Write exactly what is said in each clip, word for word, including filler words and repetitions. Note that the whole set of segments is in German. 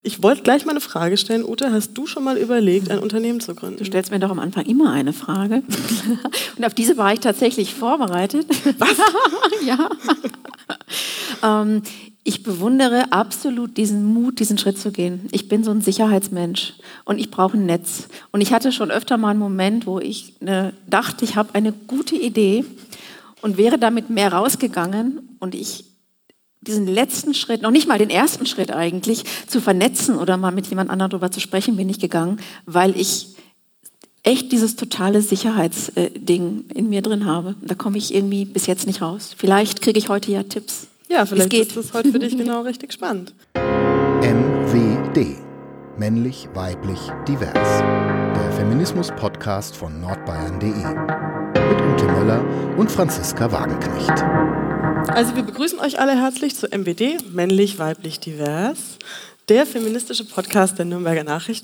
Ich wollte gleich mal eine Frage stellen. Ute, hast du schon mal überlegt, ein Unternehmen zu gründen? Du stellst mir doch am Anfang immer eine Frage. Und auf diese war ich tatsächlich vorbereitet. Was? Ja. ähm, ich bewundere absolut diesen Mut, diesen Schritt zu gehen. Ich bin so ein Sicherheitsmensch und ich brauche ein Netz. Und ich hatte schon öfter mal einen Moment, wo ich ne, dachte, ich habe eine gute Idee und wäre damit mehr rausgegangen und ich diesen letzten Schritt, noch nicht mal den ersten Schritt eigentlich, zu vernetzen oder mal mit jemand anderem darüber zu sprechen, bin ich gegangen, weil ich echt dieses totale Sicherheitsding in mir drin habe. Da komme ich irgendwie bis jetzt nicht raus. Vielleicht kriege ich heute ja Tipps. Ja, vielleicht ist das heute für dich genau richtig spannend. M W D. Männlich, weiblich, divers. Der Feminismus-Podcast von nordbayern punkt de. Mit Ute Möller und Franziska Wagenknecht. Also wir begrüßen euch alle herzlich zu M W D, männlich, weiblich, divers, der feministische Podcast der Nürnberger Nachrichten.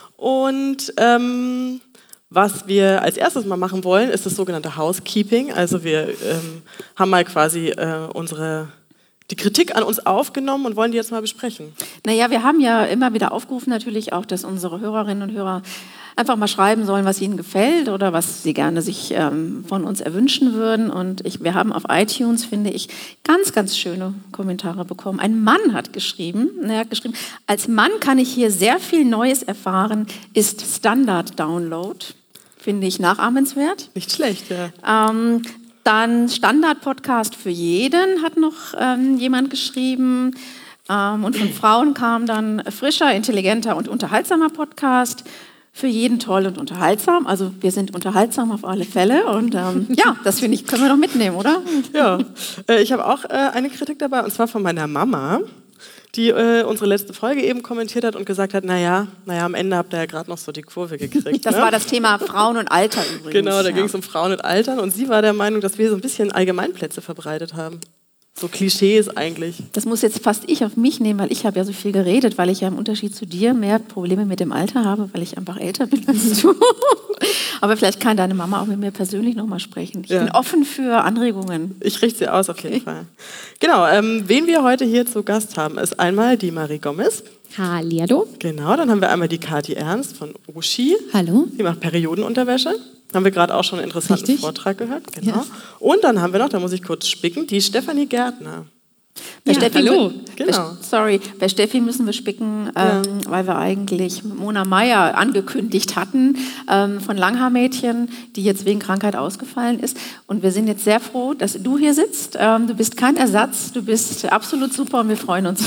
Und ähm, was wir als erstes mal machen wollen, ist das sogenannte Housekeeping. Also wir ähm, haben mal quasi äh, unsere... die Kritik an uns aufgenommen und wollen die jetzt mal besprechen. Naja, wir haben ja immer wieder aufgerufen natürlich auch, dass unsere Hörerinnen und Hörer einfach mal schreiben sollen, was ihnen gefällt oder was sie gerne sich ähm, von uns erwünschen würden. Und ich, wir haben auf iTunes, finde ich, ganz, ganz schöne Kommentare bekommen. Ein Mann hat geschrieben, er hat geschrieben, als Mann kann ich hier sehr viel Neues erfahren, ist Standard-Download. Finde ich nachahmenswert. Nicht schlecht, ja. Ähm, Dann Standard-Podcast für jeden, hat noch ähm, jemand geschrieben. Ähm, und von Frauen kam dann frischer, intelligenter und unterhaltsamer Podcast. Für jeden toll und unterhaltsam. Also wir sind unterhaltsam auf alle Fälle. Und ähm, ja, das finde ich, können wir doch mitnehmen, oder? Ja, äh, ich habe auch äh, eine Kritik dabei, und zwar von meiner Mama, die äh, unsere letzte Folge eben kommentiert hat und gesagt hat, naja, naja, am Ende habt ihr ja gerade noch so die Kurve gekriegt. Das ne? war das Thema Frauen und Alter übrigens. Genau, da ja. ging es um Frauen und Altern und sie war der Meinung, dass wir so ein bisschen Allgemeinplätze verbreitet haben. So Klischees eigentlich. Das muss jetzt fast ich auf mich nehmen, weil ich habe ja so viel geredet, weil ich ja im Unterschied zu dir mehr Probleme mit dem Alter habe, weil ich einfach älter bin als du. Aber vielleicht kann deine Mama auch mit mir persönlich nochmal sprechen. Ich ja. bin offen für Anregungen. Ich richte sie aus, auf jeden Fall. Genau, ähm, wen wir heute hier zu Gast haben, ist einmal die Marie Gomez. Hallihallo. Genau, dann haben wir einmal die Kathi Ernst von Uschi. Hallo. Die macht Periodenunterwäsche. Haben wir gerade auch schon einen interessanten Richtig. Vortrag gehört. Genau. Ja. Und dann haben wir noch, da muss ich kurz spicken, die Stefanie Gärtner. Bei Ja, Steffi, hallo. Genau. Sorry, bei Steffi müssen wir spicken, ähm, Ja. weil wir eigentlich Mona Meyer angekündigt hatten ähm, von Langhaar-Mädchen, die jetzt wegen Krankheit ausgefallen ist. Und wir sind jetzt sehr froh, dass du hier sitzt. Ähm, du bist kein Ersatz, du bist absolut super und wir freuen uns.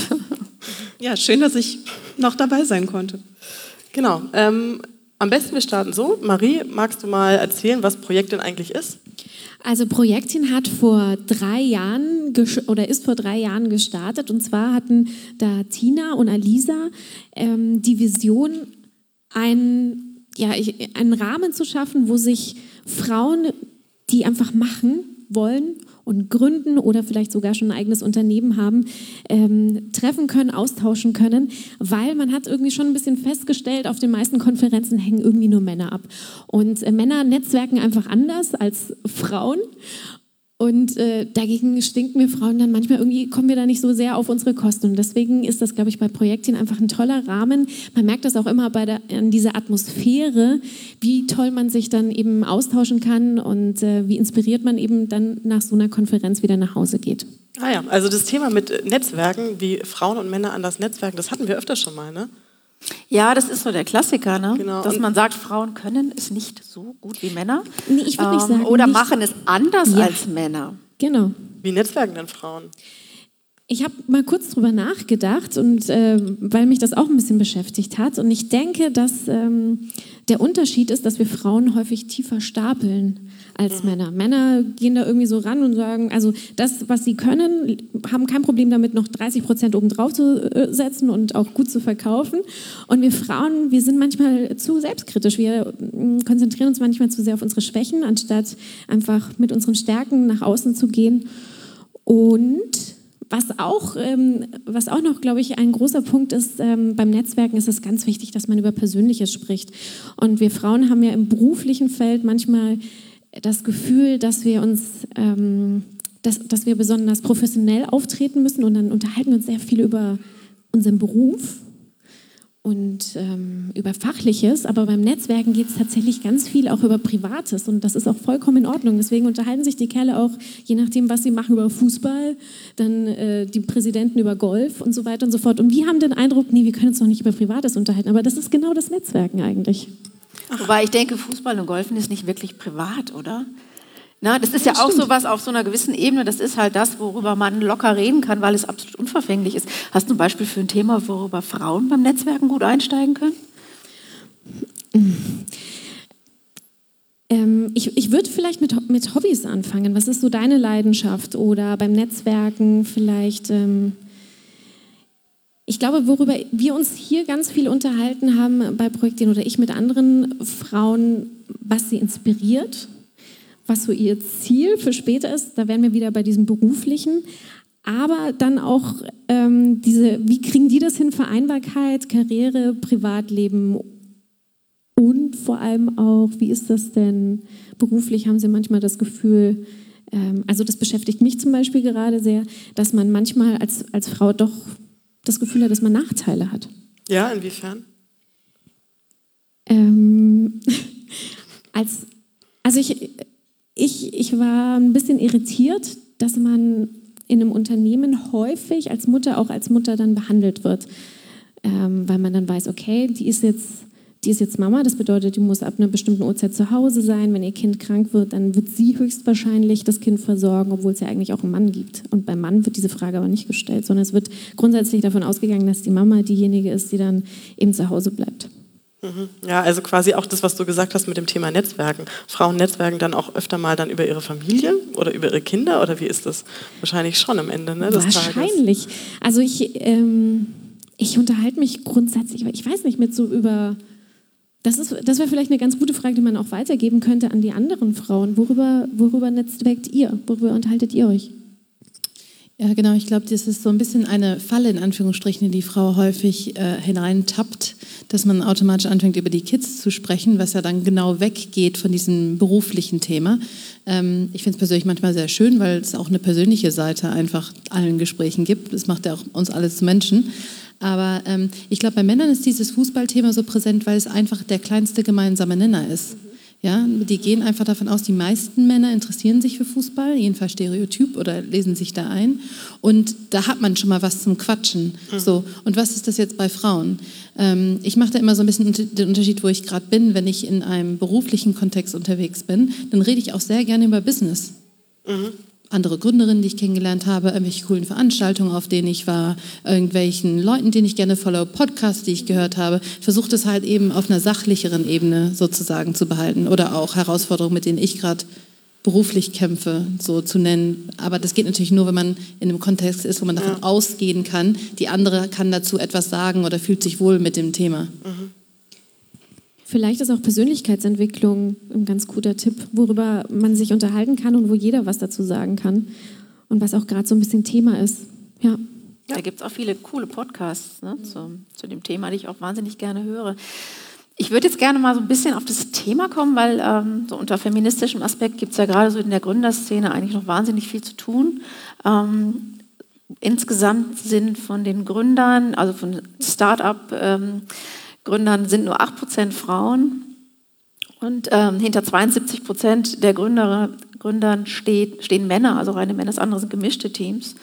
Ja, schön, dass ich noch dabei sein konnte. Genau. Ähm, am besten wir starten so. Marie, magst du mal erzählen, was Projektin eigentlich ist? Also Projektin hat vor drei Jahren oder ist vor drei Jahren gestartet, und zwar hatten da Tina und Alisa ähm, die Vision, einen, ja, einen Rahmen zu schaffen, wo sich Frauen, die einfach machen wollen und gründen oder vielleicht sogar schon ein eigenes Unternehmen haben, ähm, treffen können, austauschen können, weil man hat irgendwie schon ein bisschen festgestellt, auf den meisten Konferenzen hängen irgendwie nur Männer ab. Und äh, Männer netzwerken einfach anders als Frauen. Und äh, dagegen stinken wir Frauen dann manchmal irgendwie, kommen wir da nicht so sehr auf unsere Kosten. Und deswegen ist das, glaube ich, bei Projektin einfach ein toller Rahmen. Man merkt das auch immer bei der, an dieser Atmosphäre, wie toll man sich dann eben austauschen kann und äh, wie inspiriert man eben dann nach so einer Konferenz wieder nach Hause geht. Ah ja, also das Thema mit Netzwerken, wie Frauen und Männer anders netzwerken, das hatten wir öfter schon mal, ne? Ja, das ist so der Klassiker, ne? Genau. Dass Und man sagt, Frauen können es nicht so gut wie Männer. Nee, ich würde nicht Ähm, sagen, Oder nicht- machen es anders Ja. als Männer. Genau. Wie netzwerken denn Frauen? Ich habe mal kurz drüber nachgedacht, und äh, weil mich das auch ein bisschen beschäftigt hat. Und ich denke, dass ähm, der Unterschied ist, dass wir Frauen häufig tiefer stapeln als mhm. Männer. Männer gehen da irgendwie so ran und sagen, also das, was sie können, haben kein Problem damit, noch dreißig Prozent obendrauf zu äh, setzen und auch gut zu verkaufen. Und wir Frauen, wir sind manchmal zu selbstkritisch. Wir äh, konzentrieren uns manchmal zu sehr auf unsere Schwächen, anstatt einfach mit unseren Stärken nach außen zu gehen. Und Was auch, ähm, was auch noch, glaube ich, ein großer Punkt ist, ähm, beim Netzwerken ist es ganz wichtig, dass man über Persönliches spricht. Und wir Frauen haben ja im beruflichen Feld manchmal das Gefühl, dass wir uns, ähm, dass, dass wir besonders professionell auftreten müssen, und dann unterhalten wir uns sehr viel über unseren Beruf. und ähm, über Fachliches, aber beim Netzwerken geht es tatsächlich ganz viel auch über Privates und das ist auch vollkommen in Ordnung. Deswegen unterhalten sich die Kerle auch, je nachdem, was sie machen, über Fußball, dann äh, die Präsidenten über Golf und so weiter und so fort. Und wir haben den Eindruck, nee, wir können uns noch nicht über Privates unterhalten, aber das ist genau das Netzwerken eigentlich. Wobei ich denke, Fußball und Golfen ist nicht wirklich privat, oder? Na, das ist ja, ja auch stimmt. so was auf so einer gewissen Ebene. Das ist halt das, worüber man locker reden kann, weil es absolut unverfänglich ist. Hast du ein Beispiel für ein Thema, worüber Frauen beim Netzwerken gut einsteigen können? Ähm, ich ich würde vielleicht mit, mit Hobbys anfangen. Was ist so deine Leidenschaft? Oder beim Netzwerken vielleicht... Ähm Ich glaube, worüber wir uns hier ganz viel unterhalten haben bei Projekten oder ich mit anderen Frauen, was sie inspiriert, was so ihr Ziel für später ist, da wären wir wieder bei diesem Beruflichen, aber dann auch ähm, diese, wie kriegen die das hin, Vereinbarkeit, Karriere, Privatleben und vor allem auch, wie ist das denn beruflich, haben sie manchmal das Gefühl, ähm, also das beschäftigt mich zum Beispiel gerade sehr, dass man manchmal als, als Frau doch das Gefühl hat, dass man Nachteile hat. Ja, inwiefern? Ähm, als, also ich, ich, ich war ein bisschen irritiert, dass man in einem Unternehmen häufig als Mutter auch als Mutter dann behandelt wird, ähm, weil man dann weiß, okay, die ist jetzt Die ist jetzt Mama, das bedeutet, die muss ab einer bestimmten Uhrzeit zu Hause sein. Wenn ihr Kind krank wird, dann wird sie höchstwahrscheinlich das Kind versorgen, obwohl es ja eigentlich auch einen Mann gibt. Und beim Mann wird diese Frage aber nicht gestellt, sondern es wird grundsätzlich davon ausgegangen, dass die Mama diejenige ist, die dann eben zu Hause bleibt. Ja, also quasi auch das, was du gesagt hast mit dem Thema Netzwerken. Frauen netzwerken dann auch öfter mal dann über ihre Familie oder über ihre Kinder, oder wie ist das? Wahrscheinlich schon am Ende, ne, des Wahrscheinlich. Tages. Also ich, ähm, ich unterhalte mich grundsätzlich, ich weiß nicht, mit so über... Das ist, das wäre vielleicht eine ganz gute Frage, die man auch weitergeben könnte an die anderen Frauen. Worüber, worüber netzwerkt ihr? Worüber unterhaltet ihr euch? Ja, genau. Ich glaube, das ist so ein bisschen eine Falle, in Anführungsstrichen, in die Frau häufig äh, hineintappt, dass man automatisch anfängt, über die Kids zu sprechen, was ja dann genau weggeht von diesem beruflichen Thema. Ähm, ich finde es persönlich manchmal sehr schön, weil es auch eine persönliche Seite einfach allen Gesprächen gibt. Das macht ja auch uns alles zu Menschen. Aber ähm, ich glaube, bei Männern ist dieses Fußballthema so präsent, weil es einfach der kleinste gemeinsame Nenner ist. Ja, die gehen einfach davon aus, die meisten Männer interessieren sich für Fußball, jedenfalls stereotyp oder lesen sich da ein. Und da hat man schon mal was zum Quatschen. Mhm. So. Und was ist das jetzt bei Frauen? Ähm, ich mache da immer so ein bisschen den Unterschied, wo ich gerade bin. Wenn ich in einem beruflichen Kontext unterwegs bin, dann rede ich auch sehr gerne über Business. Mhm. Andere Gründerinnen, die ich kennengelernt habe, irgendwelche coolen Veranstaltungen, auf denen ich war, irgendwelchen Leuten, denen ich gerne follow, Podcasts, die ich gehört habe, versuche das halt eben auf einer sachlicheren Ebene sozusagen zu behalten oder auch Herausforderungen, mit denen ich gerade beruflich kämpfe, so zu nennen. Aber das geht natürlich nur, wenn man in einem Kontext ist, wo man davon ja. ausgehen kann, die andere kann dazu etwas sagen oder fühlt sich wohl mit dem Thema. Mhm. Vielleicht ist auch Persönlichkeitsentwicklung ein ganz guter Tipp, worüber man sich unterhalten kann und wo jeder was dazu sagen kann und was auch gerade so ein bisschen Thema ist. Ja. Ja. Da gibt es auch viele coole Podcasts, ne, zu, zu dem Thema, die ich auch wahnsinnig gerne höre. Ich würde jetzt gerne mal so ein bisschen auf das Thema kommen, weil ähm, so unter feministischem Aspekt gibt es ja gerade so in der Gründerszene eigentlich noch wahnsinnig viel zu tun. Ähm, insgesamt sind von den Gründern, also von Start-up ähm, Gründern sind nur acht Prozent Frauen und ähm, hinter zweiundsiebzig Prozent der Gründer, Gründern steht, stehen Männer, also reine Männer, das andere sind gemischte Teams.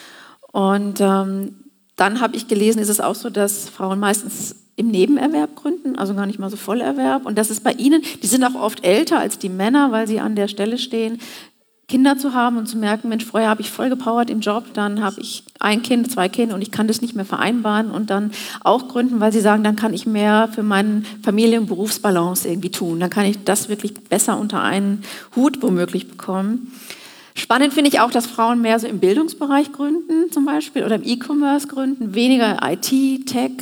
Und ähm, dann habe ich gelesen, ist es auch so, dass Frauen meistens im Nebenerwerb gründen, also gar nicht mal so Vollerwerb. Und das ist bei ihnen, die sind auch oft älter als die Männer, weil sie an der Stelle stehen, Kinder zu haben und zu merken, Mensch, vorher habe ich voll gepowert im Job, dann habe ich ein Kind, zwei Kinder und ich kann das nicht mehr vereinbaren und dann auch gründen, weil sie sagen, dann kann ich mehr für meine Familie- und Berufsbalance irgendwie tun. Dann kann ich das wirklich besser unter einen Hut womöglich bekommen. Spannend finde ich auch, dass Frauen mehr so im Bildungsbereich gründen zum Beispiel oder im E-Commerce gründen, weniger I T, Tech,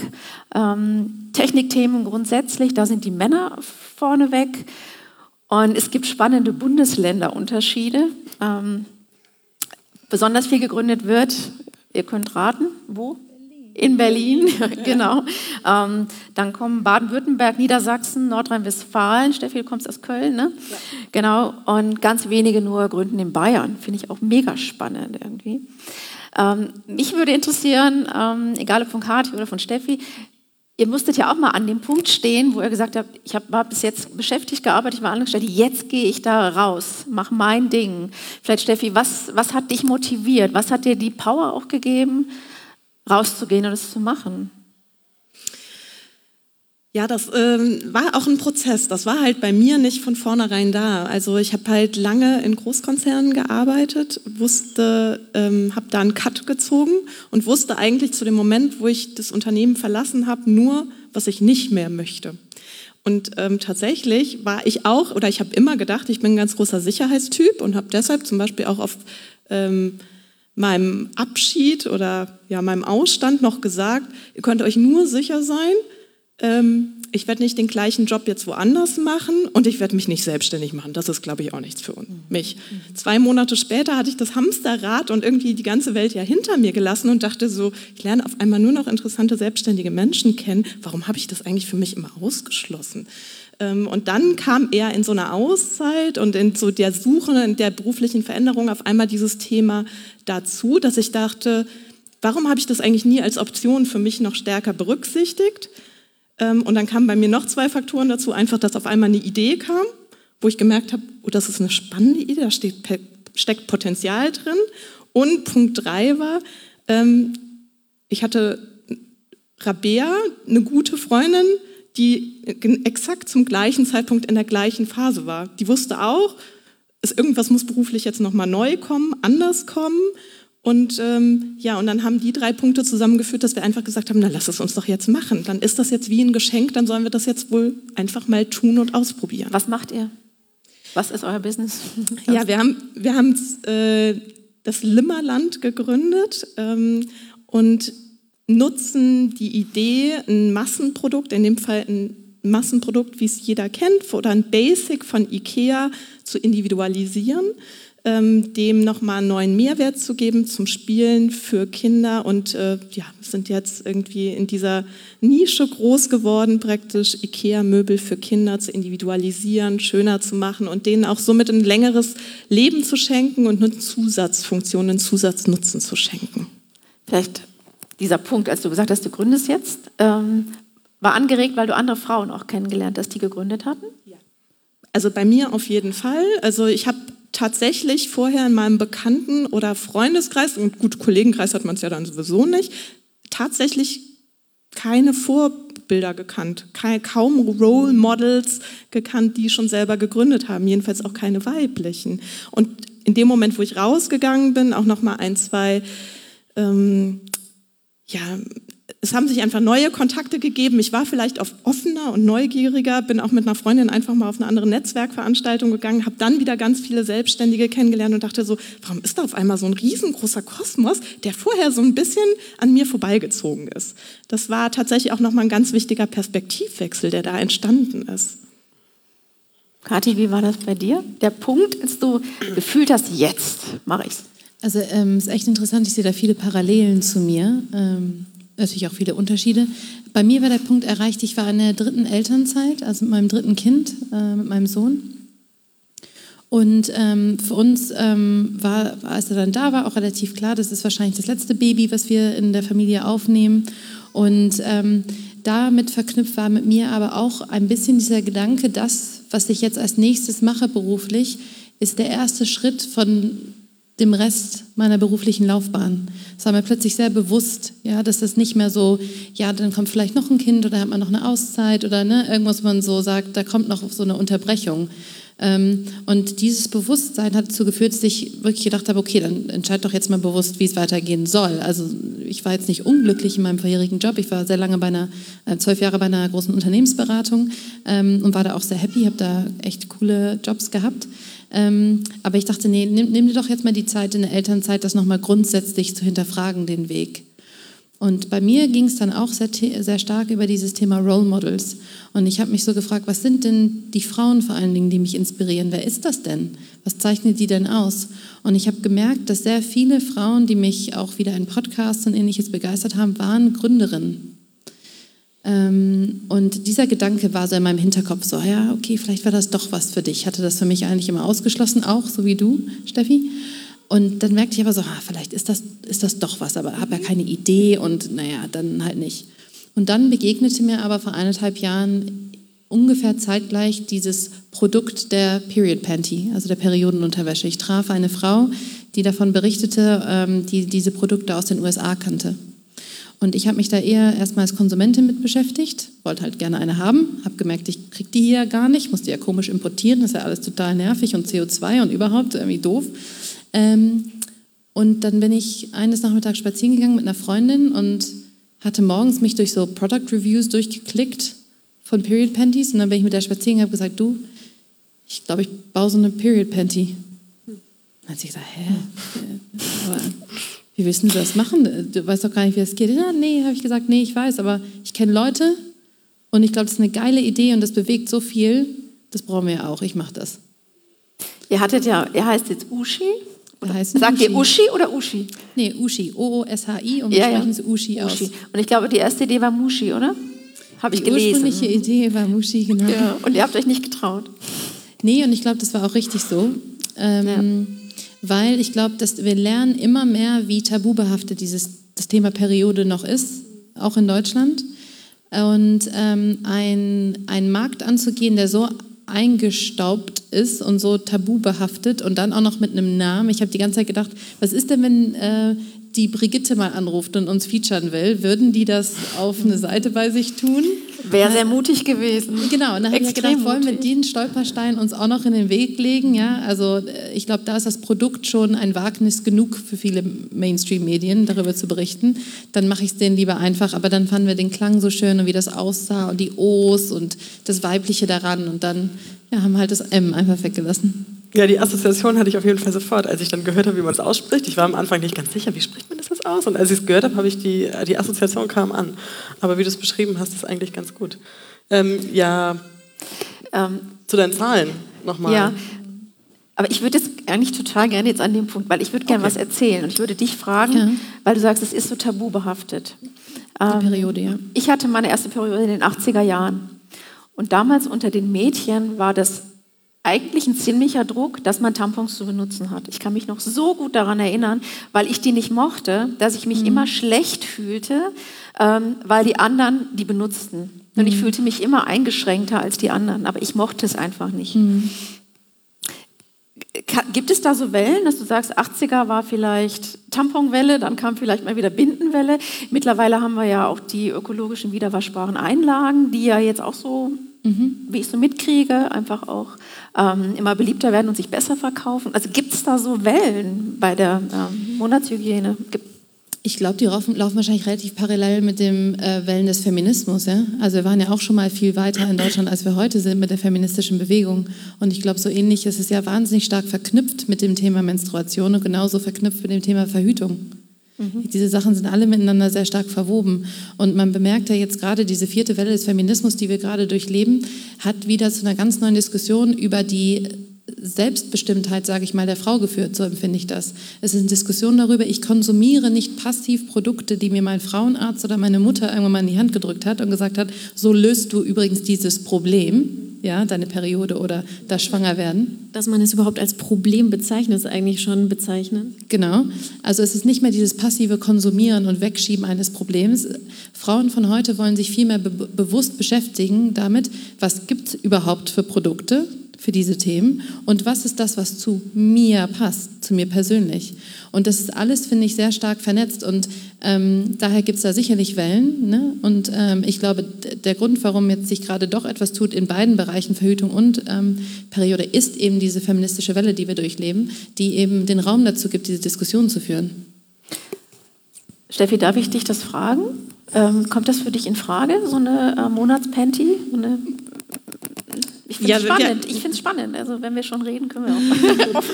ähm, Technikthemen grundsätzlich, da sind die Männer vorneweg. Und es gibt spannende Bundesländerunterschiede. Ähm, besonders viel gegründet wird, ihr könnt raten, wo? In Berlin, genau. Ähm, dann kommen Baden-Württemberg, Niedersachsen, Nordrhein-Westfalen. Steffi, du kommst aus Köln, ne? Ja. Genau. Und ganz wenige nur gründen in Bayern. Finde ich auch mega spannend irgendwie. Ähm, mich würde interessieren, ähm, egal ob von Kathi oder von Steffi, ihr musstet ja auch mal an dem Punkt stehen, wo ihr gesagt habt, ich hab, war bis jetzt beschäftigt, gearbeitet, ich war angestellt, jetzt gehe ich da raus, mache mein Ding. Vielleicht Steffi, was, was hat dich motiviert? Was hat dir die Power auch gegeben, rauszugehen und es zu machen? Ja, das ähm, war auch ein Prozess. Das war halt bei mir nicht von vornherein da. Also ich habe halt lange in Großkonzernen gearbeitet, wusste, ähm, habe da einen Cut gezogen und wusste eigentlich zu dem Moment, wo ich das Unternehmen verlassen habe, nur, was ich nicht mehr möchte. Und ähm, tatsächlich war ich auch, oder ich habe immer gedacht, ich bin ein ganz großer Sicherheitstyp und habe deshalb zum Beispiel auch auf ähm, meinem Abschied oder ja, meinem Ausstand noch gesagt, ihr könnt euch nur sicher sein, ich werde nicht den gleichen Job jetzt woanders machen und ich werde mich nicht selbstständig machen. Das ist, glaube ich, auch nichts für mich. Mhm. Zwei Monate später hatte ich das Hamsterrad und irgendwie die ganze Welt ja hinter mir gelassen und dachte so, ich lerne auf einmal nur noch interessante, selbstständige Menschen kennen. Warum habe ich das eigentlich für mich immer ausgeschlossen? Und dann kam eher in so einer Auszeit und in so der Suche, in der beruflichen Veränderung auf einmal dieses Thema dazu, dass ich dachte, warum habe ich das eigentlich nie als Option für mich noch stärker berücksichtigt? Und dann kamen bei mir noch zwei Faktoren dazu. Einfach, dass auf einmal eine Idee kam, wo ich gemerkt habe, oh, das ist eine spannende Idee, da steht, steckt Potenzial drin. Und Punkt drei war, ähm, ich hatte Rabea, eine gute Freundin, die exakt zum gleichen Zeitpunkt in der gleichen Phase war. Die wusste auch, es, irgendwas muss beruflich jetzt nochmal neu kommen, anders kommen. Und ähm, ja, und dann haben die drei Punkte zusammengeführt, dass wir einfach gesagt haben, na lass es uns doch jetzt machen. Dann ist das jetzt wie ein Geschenk, dann sollen wir das jetzt wohl einfach mal tun und ausprobieren. Was macht ihr? Was ist euer Business? Ja, wir haben, wir haben äh, das Limmerland gegründet ähm, und nutzen die Idee, ein Massenprodukt, in dem Fall ein Massenprodukt, wie es jeder kennt, oder ein Basic von Ikea zu individualisieren, Ähm, dem nochmal einen neuen Mehrwert zu geben zum Spielen für Kinder und äh, ja, sind jetzt irgendwie in dieser Nische groß geworden, praktisch Ikea-Möbel für Kinder zu individualisieren, schöner zu machen und denen auch somit ein längeres Leben zu schenken und eine Zusatzfunktion, einen Zusatznutzen zu schenken. Vielleicht dieser Punkt, als du gesagt hast, du gründest jetzt, ähm, war angeregt, weil du andere Frauen auch kennengelernt hast, die gegründet hatten? Ja. Also bei mir auf jeden Fall. Also ich habe tatsächlich vorher in meinem Bekannten- oder Freundeskreis, und gut, Kollegenkreis hat man es ja dann sowieso nicht, tatsächlich keine Vorbilder gekannt, keine, kaum Role Models gekannt, die schon selber gegründet haben, jedenfalls auch keine weiblichen. Und in dem Moment, wo ich rausgegangen bin, auch noch mal ein, zwei, ähm, ja, es haben sich einfach neue Kontakte gegeben. Ich war vielleicht auch offener und neugieriger, bin auch mit einer Freundin einfach mal auf eine andere Netzwerkveranstaltung gegangen, habe dann wieder ganz viele Selbstständige kennengelernt und dachte so, warum ist da auf einmal so ein riesengroßer Kosmos, der vorher so ein bisschen an mir vorbeigezogen ist. Das war tatsächlich auch nochmal ein ganz wichtiger Perspektivwechsel, der da entstanden ist. Kathi, wie war das bei dir? Der Punkt, als du gefühlt hast, jetzt mache ich's. Also es ähm, ist echt interessant, ich sehe da viele Parallelen zu mir. Ähm Natürlich auch viele Unterschiede. Bei mir war der Punkt erreicht, ich war in der dritten Elternzeit, also mit meinem dritten Kind, äh, mit meinem Sohn. Und ähm, für uns ähm, war, als er dann da war, auch relativ klar, das ist wahrscheinlich das letzte Baby, was wir in der Familie aufnehmen. Und ähm, damit verknüpft war mit mir aber auch ein bisschen dieser Gedanke, das, was ich jetzt als nächstes mache beruflich, ist der erste Schritt von dem Rest meiner beruflichen Laufbahn. Das war mir plötzlich sehr bewusst, ja, dass das nicht mehr so, ja, dann kommt vielleicht noch ein Kind oder hat man noch eine Auszeit oder ne, irgendwas, wo man so sagt, da kommt noch so eine Unterbrechung. Ähm, und dieses Bewusstsein hat dazu geführt, dass ich wirklich gedacht habe, okay, dann entscheid doch jetzt mal bewusst, wie es weitergehen soll. Also ich war jetzt nicht unglücklich in meinem vorherigen Job. Ich war sehr lange bei einer, äh, zwölf Jahre bei einer großen Unternehmensberatung ähm, und war da auch sehr happy, habe da echt coole Jobs gehabt. Ähm, aber ich dachte, nee, nimm, nimm dir doch jetzt mal die Zeit in der Elternzeit, das nochmal grundsätzlich zu hinterfragen, den Weg. Und bei mir ging es dann auch sehr, sehr stark über dieses Thema Role Models. Und ich habe mich so gefragt, was sind denn die Frauen vor allen Dingen, die mich inspirieren? Wer ist das denn? Was zeichnet die denn aus? Und ich habe gemerkt, dass sehr viele Frauen, die mich auch wieder in Podcasts und Ähnliches begeistert haben, waren Gründerinnen. Ähm, und dieser Gedanke war so in meinem Hinterkopf so, ja, okay, vielleicht war das doch was für dich. Ich hatte das für mich eigentlich immer ausgeschlossen, auch so wie du, Steffi. Und dann merkte ich aber so, ah, vielleicht ist das, ist das doch was, aber habe ja keine Idee und naja, dann halt nicht. Und dann begegnete mir aber vor eineinhalb Jahren ungefähr zeitgleich dieses Produkt der Period Panty, also der Periodenunterwäsche. Ich traf eine Frau, die davon berichtete, ähm, die diese Produkte aus den U S A kannte. Und ich habe mich da eher erstmal als Konsumentin mit beschäftigt, wollte halt gerne eine haben, habe gemerkt, ich kriege die hier gar nicht, musste ja komisch importieren, das ist ja alles total nervig und C O zwei und überhaupt irgendwie doof. Ähm, und dann bin ich eines Nachmittags spazieren gegangen mit einer Freundin und hatte morgens mich durch so Product Reviews durchgeklickt von Period Panties und dann bin ich mit der spazieren und habe gesagt, du, ich glaube, ich baue so eine Period Panty. Dann hat sie gesagt, hä? Aber wie willst du das machen? Du weißt doch gar nicht, wie das geht. Ja, nee, habe ich gesagt, nee, ich weiß, aber ich kenne Leute und ich glaube, das ist eine geile Idee und das bewegt so viel, das brauchen wir ja auch, ich mache das. Ihr hattet ja, ihr heißt jetzt Uschi. Sagt Uschi. ihr Uschi oder Uschi? Nee, Uschi, O O S H I und wir ja, sprechen ja. es Uschi, Uschi aus. Und ich glaube, die erste Idee war Muschi, oder? Habe ich die gelesen. Die ursprüngliche Idee war Muschi, genau. Ja. Und ihr habt euch nicht getraut. Nee, und ich glaube, das war auch richtig so. Ähm, ja. Weil ich glaube, dass wir lernen immer mehr, wie tabubehaftet dieses, das Thema Periode noch ist, auch in Deutschland. Und ähm, ein, einen Markt anzugehen, der so eingestaubt ist und so tabubehaftet und dann auch noch mit einem Namen. Ich habe die ganze Zeit gedacht, was ist denn, wenn äh, die Brigitte mal anruft und uns featuren will? Würden die das auf eine Seite bei sich tun? Wäre sehr mutig gewesen. Genau, und dann habe ich gedacht, wollen wir den Stolperstein uns auch noch in den Weg legen? Ja? Also ich glaube, da ist das Produkt schon ein Wagnis genug für viele Mainstream-Medien, darüber zu berichten. Dann mache ich es denen lieber einfach, aber dann fanden wir den Klang so schön und wie das aussah und die O's und das Weibliche daran und dann ja, haben wir halt das M einfach weggelassen. Ja, die Assoziation hatte ich auf jeden Fall sofort, als ich dann gehört habe, wie man es ausspricht. Ich war am Anfang nicht ganz sicher, wie spricht man das jetzt aus? Und als ich es gehört habe, habe ich die, die Assoziation kam an. Aber wie du es beschrieben hast, ist eigentlich ganz gut. Ähm, ja, ähm, zu deinen Zahlen nochmal. Ja, aber ich würde jetzt eigentlich total gerne jetzt an dem Punkt, weil ich würde gerne okay. was erzählen und ich würde dich fragen, ja. weil du sagst, es ist so tabubehaftet. Die ähm, Periode, ja. Ich hatte meine erste Periode in den achtziger Jahren und damals unter den Mädchen war das eigentlich ein ziemlicher Druck, dass man Tampons zu benutzen hat. Ich kann mich noch so gut daran erinnern, weil ich die nicht mochte, dass ich mich mhm. immer schlecht fühlte, ähm, weil die anderen die benutzten. Und mhm. ich fühlte mich immer eingeschränkter als die anderen, aber ich mochte es einfach nicht. Mhm. Gibt es da so Wellen, dass du sagst, achtziger war vielleicht Tamponwelle, dann kam vielleicht mal wieder Bindenwelle. Mittlerweile haben wir ja auch die ökologischen wiederwaschbaren Einlagen, die ja jetzt auch so, mhm. wie ich so mitkriege, einfach auch ähm, immer beliebter werden und sich besser verkaufen. Also gibt es da so Wellen bei der ähm, Monatshygiene? Gibt Ich glaube, die laufen, laufen wahrscheinlich relativ parallel mit den äh, Wellen des Feminismus. Ja? Also wir waren ja auch schon mal viel weiter in Deutschland, als wir heute sind mit der feministischen Bewegung. Und ich glaube, so ähnlich ist es ja wahnsinnig stark verknüpft mit dem Thema Menstruation und genauso verknüpft mit dem Thema Verhütung. Mhm. Diese Sachen sind alle miteinander sehr stark verwoben. Und man bemerkt ja jetzt gerade, diese vierte Welle des Feminismus, die wir gerade durchleben, hat wieder zu einer ganz neuen Diskussion über die Selbstbestimmtheit, sage ich mal, der Frau geführt, so empfinde ich das. Es ist eine Diskussion darüber, ich konsumiere nicht passiv Produkte, die mir mein Frauenarzt oder meine Mutter irgendwann mal in die Hand gedrückt hat und gesagt hat, so löst du übrigens dieses Problem, ja, deine Periode oder das Schwangerwerden. Dass man es überhaupt als Problem bezeichnet, ist eigentlich schon bezeichnend. Genau, also es ist nicht mehr dieses passive Konsumieren und Wegschieben eines Problems. Frauen von heute wollen sich viel mehr be- bewusst beschäftigen damit, was gibt es überhaupt für Produkte, für diese Themen und was ist das, was zu mir passt, zu mir persönlich. Und das ist alles, finde ich, sehr stark vernetzt und ähm, daher gibt es da sicherlich Wellen. Ne? Und ähm, ich glaube, d- der Grund, warum jetzt sich gerade doch etwas tut in beiden Bereichen, Verhütung und ähm, Periode, ist eben diese feministische Welle, die wir durchleben, die eben den Raum dazu gibt, diese Diskussion zu führen. Steffi, darf ich dich das fragen? Ähm, kommt das für dich in Frage, so eine äh, Monatspanty? So eine Ich finde es ja, spannend. Ja. Ich finde es spannend. Also wenn wir schon reden, können wir auch offen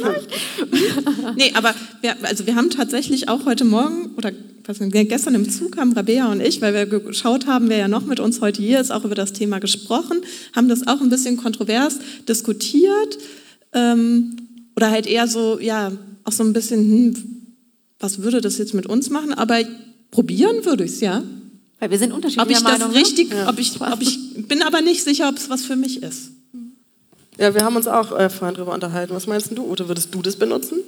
reden. Nee, aber wir, also wir haben tatsächlich auch heute Morgen oder was, gestern im Zug haben Rabea und ich, weil wir geschaut haben, wer ja noch mit uns heute hier ist, auch über das Thema gesprochen, haben das auch ein bisschen kontrovers diskutiert ähm, oder halt eher so, ja, auch so ein bisschen, hm, was würde das jetzt mit uns machen? Aber probieren würde ich es, ja. Weil wir sind unterschiedlicher ob ich Meinung. Das richtig, ne? ob ich, ob ich bin aber nicht sicher, ob es was für mich ist. Ja, wir haben uns auch äh, vorhin drüber unterhalten. Was meinst du, Ute? Würdest du das benutzen?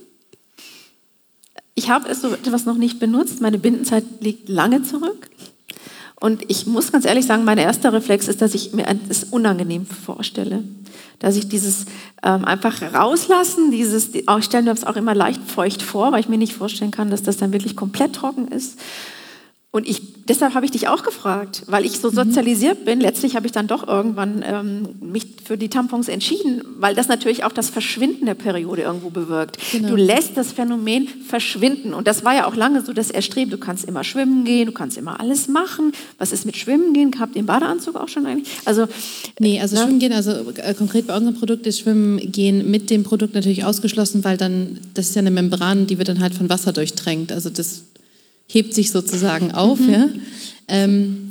Ich habe es so etwas noch nicht benutzt. Meine Bindenzeit liegt lange zurück. Und ich muss ganz ehrlich sagen, mein erster Reflex ist, dass ich mir es unangenehm vorstelle. Dass ich dieses ähm, einfach rauslassen, dieses, ich stelle mir das auch immer leicht feucht vor, weil ich mir nicht vorstellen kann, dass das dann wirklich komplett trocken ist. Und ich, deshalb habe ich dich auch gefragt, weil ich so sozialisiert bin. Letztlich habe ich dann doch irgendwann ähm, mich für die Tampons entschieden, weil das natürlich auch das Verschwinden der Periode irgendwo bewirkt. Genau. Du lässt das Phänomen verschwinden. Und das war ja auch lange so das Erstreben. Du kannst immer schwimmen gehen, du kannst immer alles machen. Was ist mit Schwimmen gehen? Habt ihr den Badeanzug auch schon eigentlich? Also, nee, also ne? Schwimmen gehen, also äh, konkret bei unserem Produkt ist Schwimmen gehen mit dem Produkt natürlich ausgeschlossen, weil dann, das ist ja eine Membran, die wird dann halt von Wasser durchtränkt. Also das hebt sich sozusagen auf. Mhm. Ja. Ähm,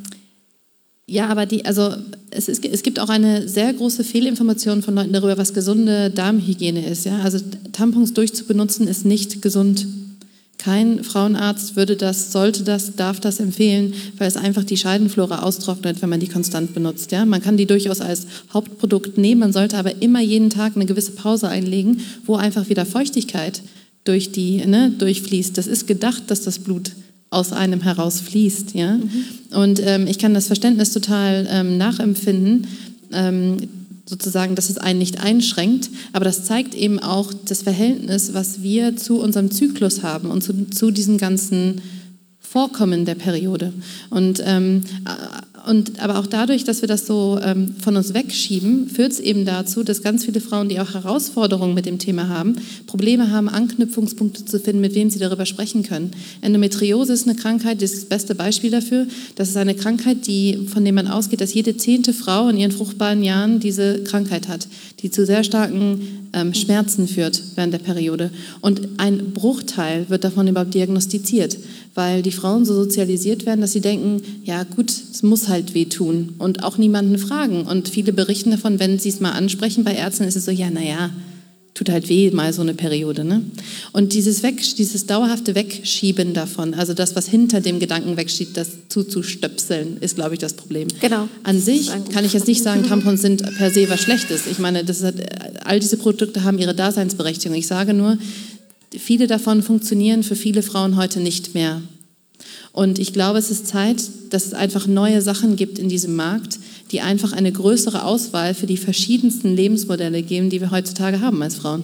ja, aber die, also es, ist, es gibt auch eine sehr große Fehlinformation von Leuten darüber, was gesunde Darmhygiene ist. Ja. Also Tampons durchzubenutzen ist nicht gesund. Kein Frauenarzt würde das, sollte das, darf das empfehlen, weil es einfach die Scheidenflora austrocknet, wenn man die konstant benutzt. Ja. Man kann die durchaus als Hauptprodukt nehmen, man sollte aber immer jeden Tag eine gewisse Pause einlegen, wo einfach wieder Feuchtigkeit durch die, ne, durchfließt. Das ist gedacht, dass das Blut aus einem herausfließt. Ja? Mhm. Und ähm, ich kann das Verständnis total ähm, nachempfinden, ähm, sozusagen, dass es einen nicht einschränkt, aber das zeigt eben auch das Verhältnis, was wir zu unserem Zyklus haben und zu, zu diesen ganzen Vorkommen der Periode. Und, ähm, und, aber auch dadurch, dass wir das so ähm, von uns wegschieben, führt es eben dazu, dass ganz viele Frauen, die auch Herausforderungen mit dem Thema haben, Probleme haben, Anknüpfungspunkte zu finden, mit wem sie darüber sprechen können. Endometriose ist eine Krankheit, das ist das beste Beispiel dafür. Das ist eine Krankheit, die, von der man ausgeht, dass jede zehnte Frau in ihren fruchtbaren Jahren diese Krankheit hat, die zu sehr starken ähm, Schmerzen führt während der Periode. Und ein Bruchteil wird davon überhaupt diagnostiziert, weil die Frauen so sozialisiert werden, dass sie denken, ja gut, es muss halt wehtun und auch niemanden fragen. Und viele berichten davon, wenn sie es mal ansprechen bei Ärzten, ist es so, ja, naja, tut halt weh, mal so eine Periode. Ne? Und dieses, Weg, dieses dauerhafte Wegschieben davon, also das, was hinter dem Gedanken wegschiebt, das zuzustöpseln, ist, glaube ich, das Problem. Genau. An sich kann ich jetzt nicht sagen, Tampons sind per se was Schlechtes. Ich meine, das hat, all diese Produkte haben ihre Daseinsberechtigung. Ich sage nur, viele davon funktionieren für viele Frauen heute nicht mehr. Und ich glaube, es ist Zeit, dass es einfach neue Sachen gibt in diesem Markt, die einfach eine größere Auswahl für die verschiedensten Lebensmodelle geben, die wir heutzutage haben als Frauen.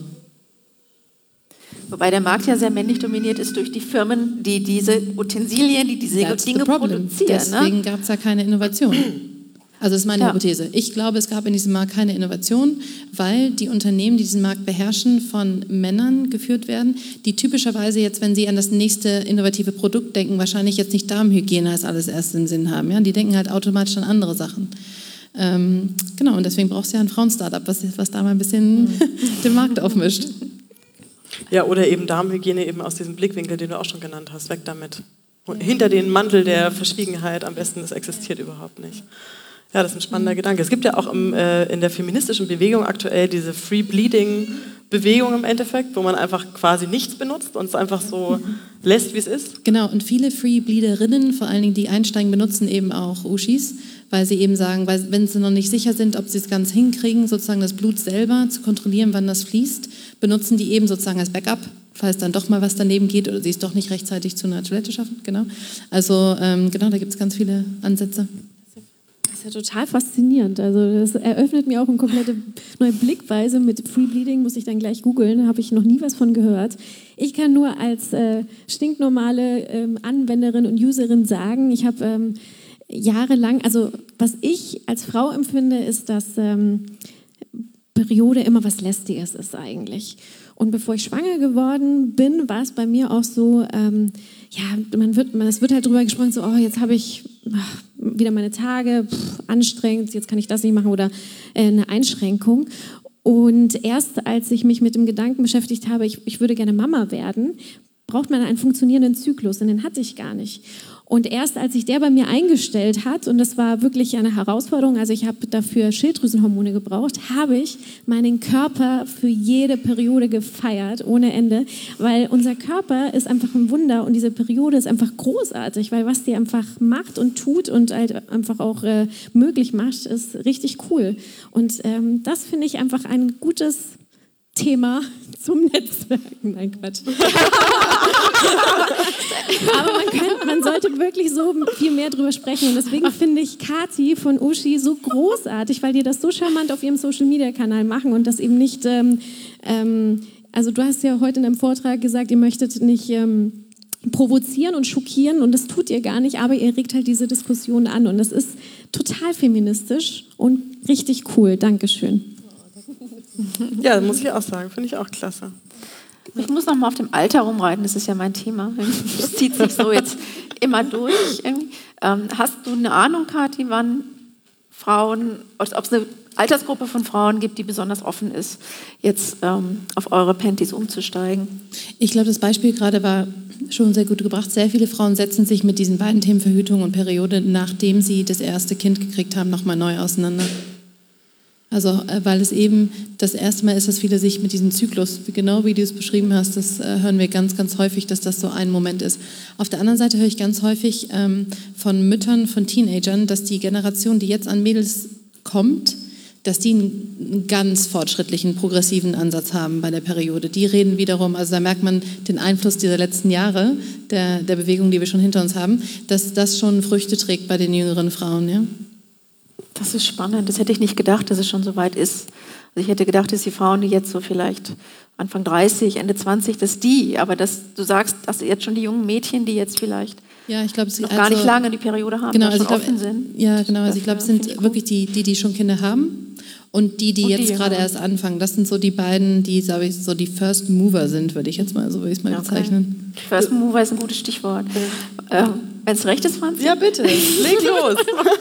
Wobei der Markt ja sehr männlich dominiert ist durch die Firmen, die diese Utensilien, die diese That's Dinge produzieren. Deswegen ne? gab es ja keine Innovation. Also das ist meine ja. Hypothese. Ich glaube, es gab in diesem Markt keine Innovation, weil die Unternehmen, die diesen Markt beherrschen, von Männern geführt werden, die typischerweise jetzt, wenn sie an das nächste innovative Produkt denken, wahrscheinlich jetzt nicht Darmhygiene als alles erst im Sinn haben. Ja? Die denken halt automatisch an andere Sachen. Ähm, genau, und deswegen brauchst du ja ein Frauen-Startup, was, was da mal ein bisschen mhm. den Markt aufmischt. Ja, oder eben Darmhygiene eben aus diesem Blickwinkel, den du auch schon genannt hast, weg damit. Und hinter den Mantel der Verschwiegenheit am besten, das existiert überhaupt nicht. Ja, das ist ein spannender mhm. Gedanke. Es gibt ja auch im, äh, in der feministischen Bewegung aktuell diese Free-Bleeding-Bewegung im Endeffekt, wo man einfach quasi nichts benutzt und es einfach so mhm. lässt, wie es ist. Genau, und viele Free-Bleederinnen, vor allen Dingen die einsteigen, benutzen eben auch Uschis, weil sie eben sagen, weil, wenn sie noch nicht sicher sind, ob sie es ganz hinkriegen, sozusagen das Blut selber zu kontrollieren, wann das fließt, benutzen die eben sozusagen als Backup, falls dann doch mal was daneben geht oder sie es doch nicht rechtzeitig zu einer Toilette schaffen. Genau. Also ähm, genau, da gibt es ganz viele Ansätze. Das ist ja total faszinierend. Also das eröffnet mir auch eine komplette neue Blickweise. Mit Free Bleeding muss ich dann gleich googeln, da habe ich noch nie was von gehört. Ich kann nur als äh, stinknormale ähm, Anwenderin und Userin sagen, ich habe ähm, jahrelang, also was ich als Frau empfinde, ist, dass ähm, Periode immer was Lästiges ist eigentlich. Und bevor ich schwanger geworden bin, war es bei mir auch so, ähm, ja, man wird, man, es wird halt drüber gesprochen, so, oh, jetzt habe ich ach, wieder meine Tage, pff, anstrengend, jetzt kann ich das nicht machen oder äh, eine Einschränkung. Und erst als ich mich mit dem Gedanken beschäftigt habe, ich, ich würde gerne Mama werden, braucht man einen funktionierenden Zyklus und den hatte ich gar nicht. Und erst als sich der bei mir eingestellt hat, und das war wirklich eine Herausforderung, also ich habe dafür Schilddrüsenhormone gebraucht, habe ich meinen Körper für jede Periode gefeiert, ohne Ende, weil unser Körper ist einfach ein Wunder und diese Periode ist einfach großartig, weil was die einfach macht und tut und halt einfach auch äh, möglich macht, ist richtig cool. Und ähm, das finde ich einfach ein gutes Thema zum Netzwerken. Nein, Quatsch. Aber man, könnte, man sollte wirklich so viel mehr drüber sprechen. Und deswegen finde ich Kathi von Uschi so großartig, weil die das so charmant auf ihrem Social-Media-Kanal machen und das eben nicht... Ähm, ähm, also du hast ja heute in einem Vortrag gesagt, ihr möchtet nicht... Ähm, provozieren und schockieren und das tut ihr gar nicht, aber ihr regt halt diese Diskussion an und das ist total feministisch und richtig cool. Dankeschön. Ja, muss ich auch sagen. Finde ich auch klasse. Ich muss noch mal auf dem Alter rumreiten, das ist ja mein Thema. Das zieht sich so jetzt immer durch. Ähm, hast du eine Ahnung, Kathi, wann Frauen, ob es eine Altersgruppe von Frauen gibt, die besonders offen ist, jetzt ähm, auf eure Panties umzusteigen? Ich glaube, das Beispiel gerade war schon sehr gut gebracht. Sehr viele Frauen setzen sich mit diesen beiden Themen Verhütung und Periode, nachdem sie das erste Kind gekriegt haben, nochmal neu auseinander. Also, weil es eben das erste Mal ist, dass viele sich mit diesem Zyklus, genau wie du es beschrieben hast, das äh, hören wir ganz, ganz häufig, dass das so ein Moment ist. Auf der anderen Seite höre ich ganz häufig ähm, von Müttern, von Teenagern, dass die Generation, die jetzt an Mädels kommt, dass die einen ganz fortschrittlichen, progressiven Ansatz haben bei der Periode. Die reden wiederum, also da merkt man den Einfluss dieser letzten Jahre, der, der Bewegung, die wir schon hinter uns haben, dass das schon Früchte trägt bei den jüngeren Frauen. Ja? Das ist spannend. Das hätte ich nicht gedacht, dass es schon so weit ist. Also ich hätte gedacht, dass die Frauen, die jetzt so vielleicht Anfang dreißig, Ende zwanzig, dass die, aber dass du sagst, dass jetzt schon die jungen Mädchen, die jetzt vielleicht ja, ich glaub, noch also, gar nicht lange die Periode haben, genau, schon also ich glaub, offen sind. Ja, genau. Also ich glaube, es sind ich wirklich die, die, die schon Kinder haben und die, die und jetzt gerade erst anfangen. Das sind so die beiden, die, sage ich, so die First Mover sind, würde ich jetzt mal, so würde ich es mal okay. bezeichnen. First Mover ist ein gutes Stichwort. Ähm, Wenn es recht ist, Franz? Ja, bitte. Leg los.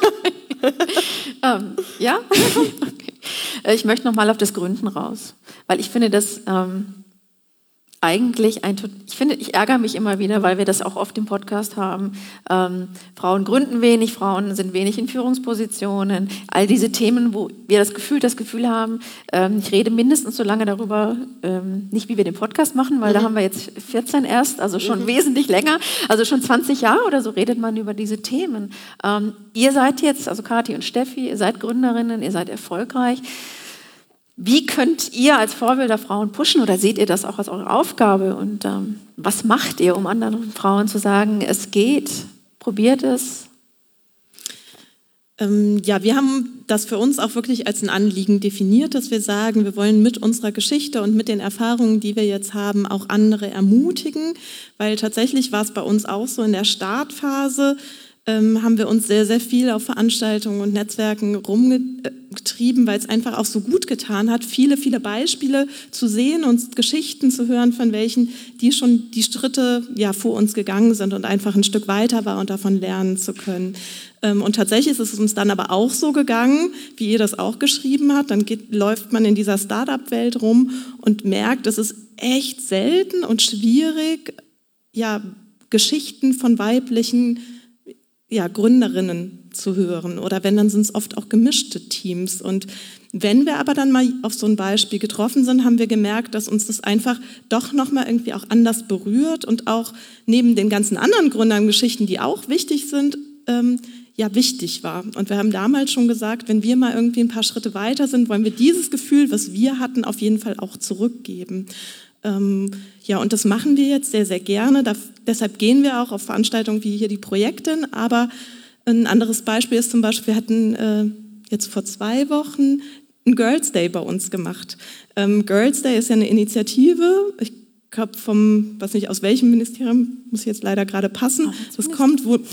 ähm, ja? Okay. Ich möchte nochmal auf das Gründen raus, weil ich finde, dass ähm, eigentlich ein, ich finde, ich ärgere mich immer wieder, weil wir das auch oft im Podcast haben. Ähm, Frauen gründen wenig, Frauen sind wenig in Führungspositionen. All diese Themen, wo wir das Gefühl, das Gefühl haben, ähm, ich rede mindestens so lange darüber, ähm, nicht wie wir den Podcast machen, weil mhm. da haben wir jetzt vierzehn erst, also schon mhm. wesentlich länger, also schon zwanzig Jahre oder so redet man über diese Themen. Ähm, ihr seid jetzt, also Kathi und Steffi, ihr seid Gründerinnen, ihr seid erfolgreich. Wie könnt ihr als Vorbilder Frauen pushen oder seht ihr das auch als eure Aufgabe? Und ähm, was macht ihr, um anderen Frauen zu sagen, es geht, probiert es? Ähm, ja, wir haben das für uns auch wirklich als ein Anliegen definiert, dass wir sagen, wir wollen mit unserer Geschichte und mit den Erfahrungen, die wir jetzt haben, auch andere ermutigen, weil tatsächlich war es bei uns auch so in der Startphase, Ähm, haben wir uns sehr, sehr viel auf Veranstaltungen und Netzwerken rumgetrieben, weil es einfach auch so gut getan hat, viele, viele Beispiele zu sehen und Geschichten zu hören von welchen, die schon die Schritte ja, vor uns gegangen sind und einfach ein Stück weiter war und davon lernen zu können. Ähm, und tatsächlich ist es uns dann aber auch so gegangen, wie ihr das auch geschrieben habt, dann geht, läuft man in dieser Start-up-Welt rum und merkt, es ist echt selten und schwierig, ja, Geschichten von weiblichen ja, Gründerinnen zu hören oder wenn, dann sind es oft auch gemischte Teams und wenn wir aber dann mal auf so ein Beispiel getroffen sind, haben wir gemerkt, dass uns das einfach doch nochmal irgendwie auch anders berührt und auch neben den ganzen anderen Gründergeschichten, die auch wichtig sind, ähm, ja wichtig war. Und wir haben damals schon gesagt, wenn wir mal irgendwie ein paar Schritte weiter sind, wollen wir dieses Gefühl, was wir hatten, auf jeden Fall auch zurückgeben. Ähm, ja, und das machen wir jetzt sehr, sehr gerne. Da, deshalb gehen wir auch auf Veranstaltungen wie hier die Projektin. Aber ein anderes Beispiel ist zum Beispiel, wir hatten äh, jetzt vor zwei Wochen einen Girls Day bei uns gemacht. Ähm, Girls Day ist ja eine Initiative, ich glaube vom, weiß nicht aus welchem Ministerium, muss ich jetzt leider gerade passen, das kommt, wo...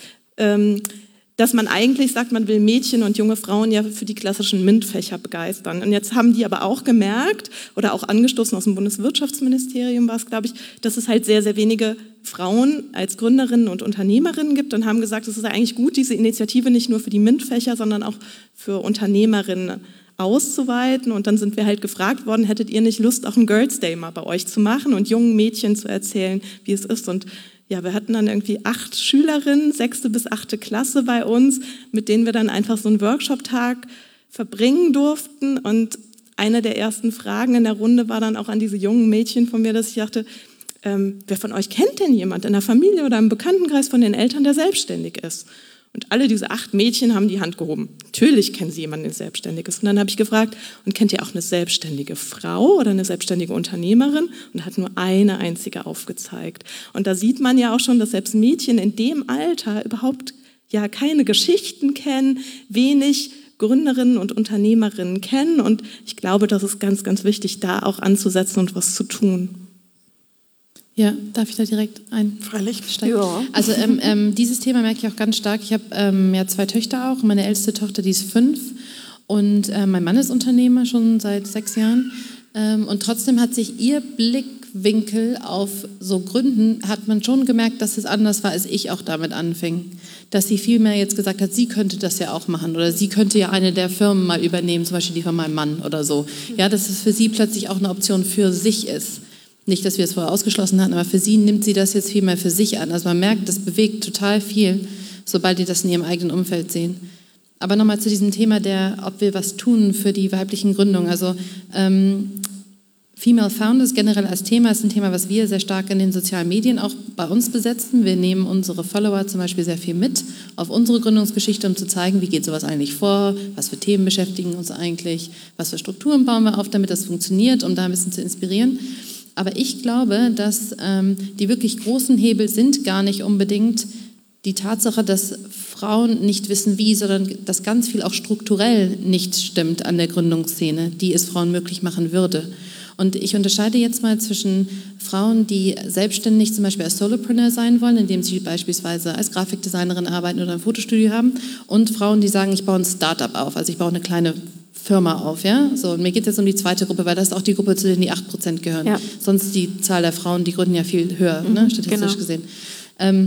Ähm, dass man eigentlich sagt, man will Mädchen und junge Frauen ja für die klassischen MINT-Fächer begeistern. Und jetzt haben die aber auch gemerkt, oder auch angestoßen aus dem Bundeswirtschaftsministerium war es, glaube ich, dass es halt sehr, sehr wenige Frauen als Gründerinnen und Unternehmerinnen gibt und haben gesagt, es ist eigentlich gut, diese Initiative nicht nur für die MINT-Fächer, sondern auch für Unternehmerinnen auszuweiten. Und dann sind wir halt gefragt worden, hättet ihr nicht Lust, auch einen Girls Day mal bei euch zu machen und jungen Mädchen zu erzählen, wie es ist. Und ja, wir hatten dann irgendwie acht Schülerinnen, sechste bis achte Klasse bei uns, mit denen wir dann einfach so einen Workshop-Tag verbringen durften. Und eine der ersten Fragen in der Runde war dann auch an diese jungen Mädchen von mir, dass ich dachte, ähm, wer von euch kennt denn jemand in der Familie oder im Bekanntenkreis von den Eltern, der selbstständig ist? Und alle diese acht Mädchen haben die Hand gehoben. natürlich kennen Sie jemanden, der selbstständig ist. Und dann habe ich gefragt, und kennt ihr auch eine selbstständige Frau oder eine selbstständige Unternehmerin? Und hat nur eine einzige aufgezeigt. Und da sieht man ja auch schon, dass selbst Mädchen in dem Alter überhaupt ja keine Geschichten kennen, wenig Gründerinnen und Unternehmerinnen kennen. Und ich glaube, das ist ganz, ganz wichtig, da auch anzusetzen und was zu tun. Ja, darf ich da direkt einsteigen? Ja. Also ähm, ähm, dieses Thema merke ich auch ganz stark. Ich habe ähm, ja zwei Töchter auch. Meine älteste Tochter, die ist fünf. Und äh, mein Mann ist Unternehmer schon seit sechs Jahren. Ähm, und trotzdem hat sich ihr Blickwinkel auf so Gründen, hat man schon gemerkt, dass es anders war, als ich auch damit anfing. Dass sie vielmehr jetzt gesagt hat, sie könnte das ja auch machen oder sie könnte ja eine der Firmen mal übernehmen, zum Beispiel die von meinem Mann oder so. Ja, dass es für sie plötzlich auch eine Option für sich ist. Nicht, dass wir es vorher ausgeschlossen hatten, aber für sie nimmt sie das jetzt viel mehr für sich an. Also man merkt, das bewegt total viel, sobald die das in ihrem eigenen Umfeld sehen. Aber nochmal zu diesem Thema, der, ob wir was tun für die weiblichen Gründungen. Also ähm, Female Founders generell als Thema ist ein Thema, was wir sehr stark in den sozialen Medien auch bei uns besetzen. Wir nehmen unsere Follower zum Beispiel sehr viel mit auf unsere Gründungsgeschichte, um zu zeigen, wie geht sowas eigentlich vor, was für Themen beschäftigen uns eigentlich, was für Strukturen bauen wir auf, damit das funktioniert, um da ein bisschen zu inspirieren. Aber ich glaube, dass ähm, die wirklich großen Hebel sind gar nicht unbedingt die Tatsache, dass Frauen nicht wissen wie, sondern dass ganz viel auch strukturell nicht stimmt an der Gründungsszene, die es Frauen möglich machen würde. Und ich unterscheide jetzt mal zwischen Frauen, die selbstständig zum Beispiel als Solopreneur sein wollen, indem sie beispielsweise als Grafikdesignerin arbeiten oder ein Fotostudio haben, und Frauen, die sagen, ich baue ein Startup auf, also ich baue eine kleine Firma auf, ja. So, und mir geht es jetzt um die zweite Gruppe, weil das ist auch die Gruppe, zu denen die acht Prozent gehören. Ja. Sonst die Zahl der Frauen, die gründen ja viel höher, mhm, ne, statistisch genau. gesehen. Ähm,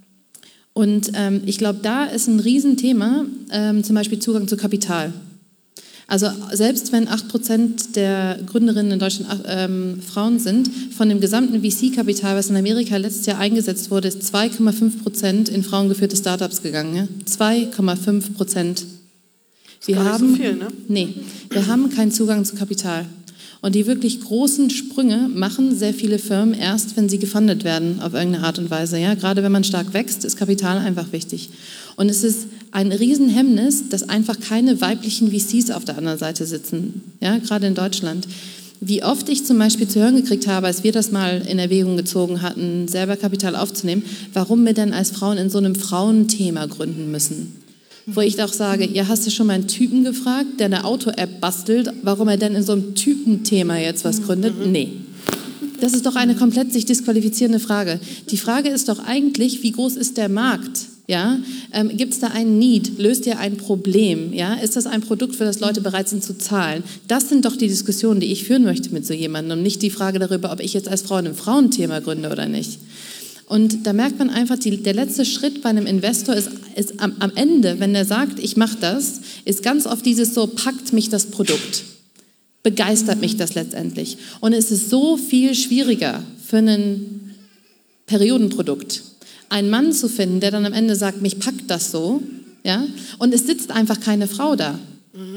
und ähm, ich glaube, da ist ein Riesenthema, ähm, zum Beispiel Zugang zu Kapital. Also selbst wenn acht Prozent der Gründerinnen in Deutschland ähm, Frauen sind, von dem gesamten V C-Kapital, was in Amerika letztes Jahr eingesetzt wurde, ist zwei Komma fünf Prozent in frauengeführte Startups gegangen. Ja? zwei Komma fünf Prozent. Wir gar haben, nicht so viel, ne? Nee, wir haben keinen Zugang zu Kapital. Und die wirklich großen Sprünge machen sehr viele Firmen erst, wenn sie gefundet werden, auf irgendeine Art und Weise. Ja? Gerade wenn man stark wächst, ist Kapital einfach wichtig. Und es ist ein Riesenhemmnis, dass einfach keine weiblichen V Cs auf der anderen Seite sitzen, ja? Gerade in Deutschland. Wie oft ich zum Beispiel zu hören gekriegt habe, als wir das mal in Erwägung gezogen hatten, selber Kapital aufzunehmen, warum wir denn als Frauen in so einem Frauenthema gründen müssen. Wo ich auch sage, ja, hast du schon mal einen Typen gefragt, der eine Auto-App bastelt, warum er denn in so einem Typenthema jetzt was gründet? Nee. Das ist doch eine komplett sich disqualifizierende Frage. Die Frage ist doch eigentlich, wie groß ist der Markt? Ja? Ähm, gibt es da einen Need? Löst ihr ein Problem? Ja? Ist das ein Produkt, für das Leute bereit sind zu zahlen? Das sind doch die Diskussionen, die ich führen möchte mit so jemandem und nicht die Frage darüber, ob ich jetzt als Frau in einem Frauenthema gründe oder nicht. Und da merkt man einfach, die, der letzte Schritt bei einem Investor ist, ist am, am Ende, wenn er sagt, ich mache das, ist ganz oft dieses so, packt mich das Produkt, begeistert mich das letztendlich. Und es ist so viel schwieriger für ein Periodenprodukt, einen Mann zu finden, der dann am Ende sagt, mich packt das so, ja, und es sitzt einfach keine Frau da. Mhm.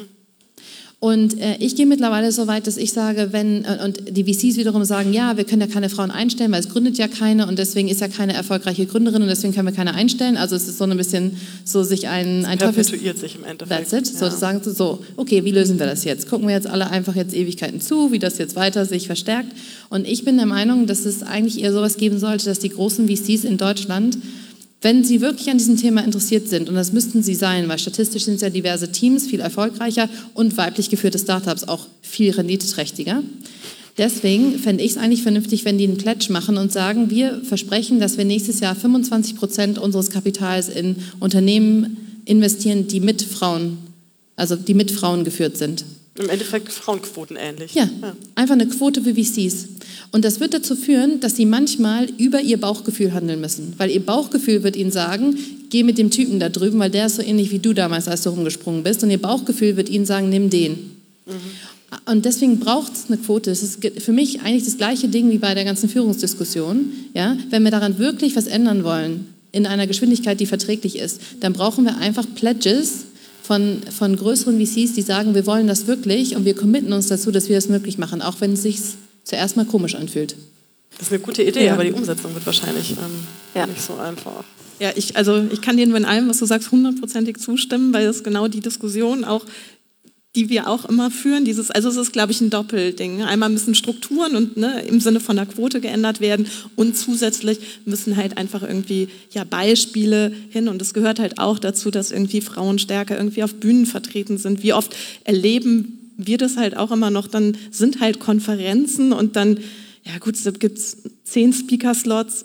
Und äh, ich gehe mittlerweile so weit, dass ich sage, wenn, äh, und die V Cs wiederum sagen, ja, wir können ja keine Frauen einstellen, weil es gründet ja keine und deswegen ist ja keine erfolgreiche Gründerin und deswegen können wir keine einstellen. Also es ist so ein bisschen so sich ein... ein perpetuiert sich im Endeffekt. That's it. Ja. So, das sagen sie so, okay, wie lösen wir das jetzt? Gucken wir jetzt alle einfach jetzt Ewigkeiten zu, wie das jetzt weiter sich verstärkt. Und ich bin der Meinung, dass es eigentlich eher sowas geben sollte, dass die großen V Cs in Deutschland, wenn sie wirklich an diesem Thema interessiert sind, und das müssten sie sein, weil statistisch sind es ja diverse Teams, viel erfolgreicher und weiblich geführte Startups auch viel renditeträchtiger. Deswegen fände ich es eigentlich vernünftig, wenn die einen Pledge machen und sagen, wir versprechen, dass wir nächstes Jahr fünfundzwanzig Prozent unseres Kapitals in Unternehmen investieren, die mit Frauen, also die mit Frauen geführt sind. Im Endeffekt Frauenquoten ähnlich. Ja, ja, einfach eine Quote für V Cs. Und das wird dazu führen, dass sie manchmal über ihr Bauchgefühl handeln müssen. Weil ihr Bauchgefühl wird ihnen sagen, geh mit dem Typen da drüben, weil der ist so ähnlich wie du damals, als du rumgesprungen bist. Und ihr Bauchgefühl wird ihnen sagen, nimm den. Mhm. Und deswegen braucht es eine Quote. Das ist für mich eigentlich das gleiche Ding wie bei der ganzen Führungsdiskussion. Ja? Wenn wir daran wirklich was ändern wollen, in einer Geschwindigkeit, die verträglich ist, dann brauchen wir einfach Pledges, Von, von größeren V Cs, die sagen, wir wollen das wirklich und wir committen uns dazu, dass wir das möglich machen, auch wenn es sich zuerst mal komisch anfühlt. Das ist eine gute Idee, Ja. aber die Umsetzung wird wahrscheinlich ähm, Ja. nicht so einfach. Ja, ich, also ich kann dir nur in allem, was du sagst, hundertprozentig zustimmen, weil das genau die Diskussion auch, die wir auch immer führen, dieses, also es ist, glaube ich, ein Doppelding. Einmal müssen Strukturen und ne, im Sinne von der Quote geändert werden und zusätzlich müssen halt einfach irgendwie ja, Beispiele hin und es gehört halt auch dazu, dass irgendwie Frauen stärker irgendwie auf Bühnen vertreten sind. Wie oft erleben wir das halt auch immer noch, dann sind halt Konferenzen und dann, ja gut, da gibt es zehn Speaker-Slots,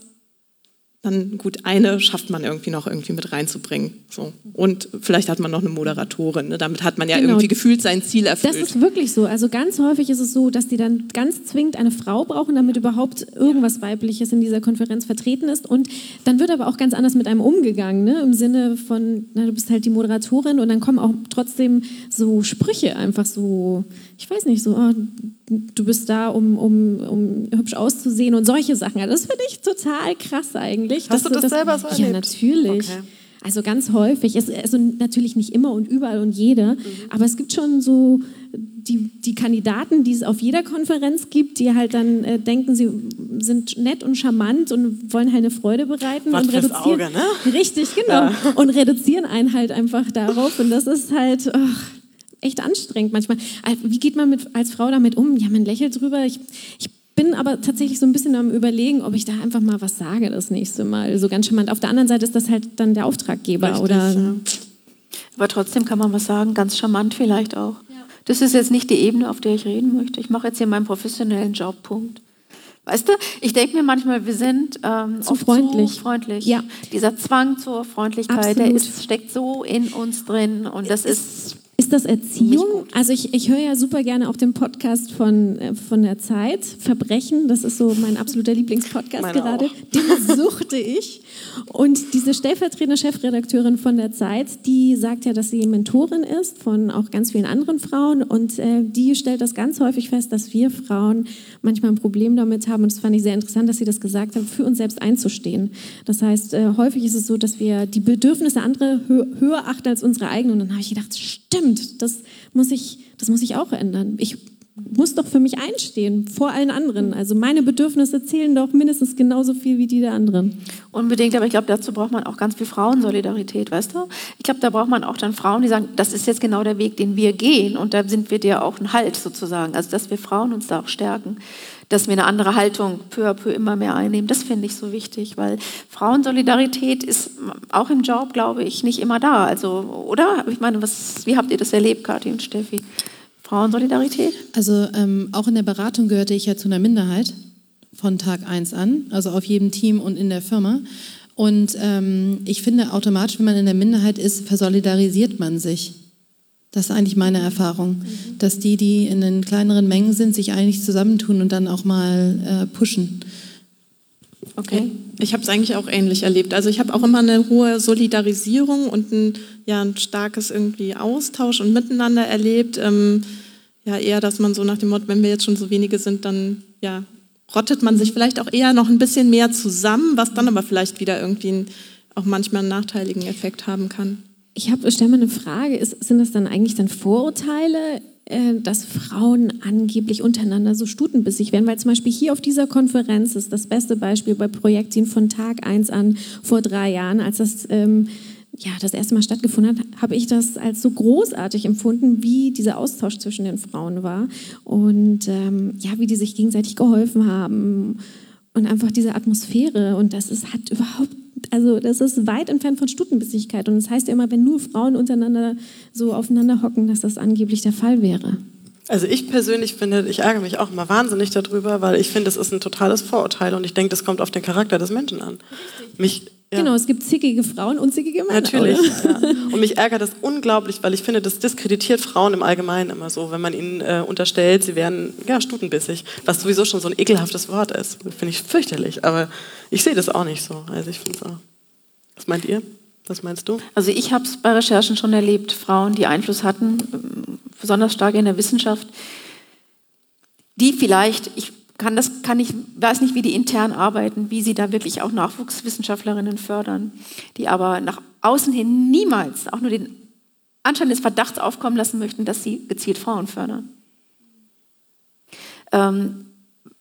dann gut, eine schafft man irgendwie noch irgendwie mit reinzubringen. So. Und vielleicht hat man noch eine Moderatorin. Ne? Damit hat man ja Genau. irgendwie gefühlt sein Ziel erfüllt. Das ist wirklich so. Also ganz häufig ist es so, dass die dann ganz zwingend eine Frau brauchen, damit überhaupt irgendwas Weibliches in dieser Konferenz vertreten ist. Und dann wird aber auch ganz anders mit einem umgegangen, ne? Im Sinne von, na, du bist halt die Moderatorin und dann kommen auch trotzdem so Sprüche einfach so, ich weiß nicht, so, oh, du bist da, um, um, um hübsch auszusehen und solche Sachen. Also das finde ich total krass eigentlich. Hast du das selber so Ja, erlebt? natürlich. Okay. Also ganz häufig. Es, also natürlich nicht immer und überall und jede, aber es gibt schon so die, die Kandidaten, die es auf jeder Konferenz gibt, die halt dann äh, denken, sie sind nett und charmant und wollen halt eine Freude bereiten. Was und fürs reduzieren, Auge, ne? Richtig, genau. Ja. Und reduzieren einen halt einfach darauf und das ist halt... ach, echt anstrengend manchmal. Wie geht man mit, als Frau damit um? Ja, man lächelt drüber. Ich, ich bin aber tatsächlich so ein bisschen am Überlegen, ob ich da einfach mal was sage das nächste Mal. So ganz charmant. Auf der anderen Seite ist das halt dann der Auftraggeber. Richtig, oder ja. Aber trotzdem kann man was sagen, ganz charmant vielleicht auch. Das ist jetzt nicht die Ebene, auf der ich reden möchte. Ich mache jetzt hier meinen professionellen Job, Punkt. Weißt du, ich denke mir manchmal, wir sind ähm, Zu oft freundlich. zu freundlich. Ja. Dieser Zwang zur Freundlichkeit, der Absolut. ist, steckt so in uns drin und das ist... Ist das Nicht Erziehung? gut. Also ich, ich höre ja super gerne auch den Podcast von, äh, von der Zeit, Verbrechen, das ist so mein absoluter Lieblingspodcast Meiner gerade. auch. Den suchte ich. Und diese stellvertretende Chefredakteurin von der Zeit, die sagt ja, dass sie Mentorin ist von auch ganz vielen anderen Frauen und äh, die stellt das ganz häufig fest, dass wir Frauen manchmal ein Problem damit haben und das fand ich sehr interessant, dass sie das gesagt hat, für uns selbst einzustehen. Das heißt, äh, häufig ist es so, dass wir die Bedürfnisse anderer hö höher achten als unsere eigenen und dann habe ich gedacht, stimmt, das muss ich, das muss ich auch ändern. Ich muss doch für mich einstehen, vor allen anderen. Also meine Bedürfnisse zählen doch mindestens genauso viel wie die der anderen. Unbedingt, aber ich glaube, dazu braucht man auch ganz viel Frauensolidarität, weißt du? Ich glaube, da braucht man auch dann Frauen, die sagen, das ist jetzt genau der Weg, den wir gehen und da sind wir dir auch ein Halt sozusagen. Also, dass wir Frauen uns da auch stärken, dass wir eine andere Haltung peu à peu immer mehr einnehmen, das finde ich so wichtig, weil Frauensolidarität ist auch im Job, glaube ich, nicht immer da. Also, oder? Ich meine, was, wie habt ihr das erlebt, Kathi und Steffi? Frauensolidarität? Also ähm, auch in der Beratung gehörte ich ja zu einer Minderheit von Tag eins an, also auf jedem Team und in der Firma. Und ähm, ich finde automatisch, wenn man in der Minderheit ist, versolidarisiert man sich. Das ist eigentlich meine Erfahrung, mhm. dass die, die in den kleineren Mengen sind, sich eigentlich zusammentun und dann auch mal äh, pushen. Okay. Ich habe es eigentlich auch ähnlich erlebt. Also ich habe auch immer eine hohe Solidarisierung und ein, ja, ein starkes irgendwie Austausch und Miteinander erlebt. Ähm, ja, eher, dass man so nach dem Motto, wenn wir jetzt schon so wenige sind, dann ja, rottet man sich vielleicht auch eher noch ein bisschen mehr zusammen, was dann aber vielleicht wieder irgendwie einen, auch manchmal einen nachteiligen Effekt haben kann. Ich stelle mal eine Frage, ist, sind das dann eigentlich dann Vorurteile, äh, dass Frauen angeblich untereinander so stutenbissig werden? Weil zum Beispiel hier auf dieser Konferenz ist das beste Beispiel bei Projektteam von Tag eins an vor drei Jahren, als das ähm, ja, das erste Mal stattgefunden hat, habe ich das als so großartig empfunden, wie dieser Austausch zwischen den Frauen war und ähm, ja, wie die sich gegenseitig geholfen haben und einfach diese Atmosphäre und das ist, hat überhaupt Also das ist weit entfernt von Stutenbissigkeit. Und das heißt ja immer, wenn nur Frauen untereinander so aufeinander hocken, dass das angeblich der Fall wäre. Also ich persönlich finde, ich ärgere mich auch immer wahnsinnig darüber, weil ich finde, es ist ein totales Vorurteil und ich denke, das kommt auf den Charakter des Menschen an. Mich, ja. Genau, es gibt zickige Frauen und zickige Männer. Natürlich. Ja. Und mich ärgert das unglaublich, weil ich finde, das diskreditiert Frauen im Allgemeinen immer so, wenn man ihnen äh, unterstellt, sie wären ja, stutenbissig, was sowieso schon so ein ekelhaftes Wort ist. Finde ich fürchterlich, aber ich sehe das auch nicht so. Also ich finde es auch. Was meint ihr? Was meinst du? Also ich habe es bei Recherchen schon erlebt, Frauen, die Einfluss hatten, besonders stark in der Wissenschaft, die vielleicht, ich kann das, kann ich, weiß nicht, wie die intern arbeiten, wie sie da wirklich auch Nachwuchswissenschaftlerinnen fördern, die aber nach außen hin niemals auch nur den Anschein des Verdachts aufkommen lassen möchten, dass sie gezielt Frauen fördern. Ähm,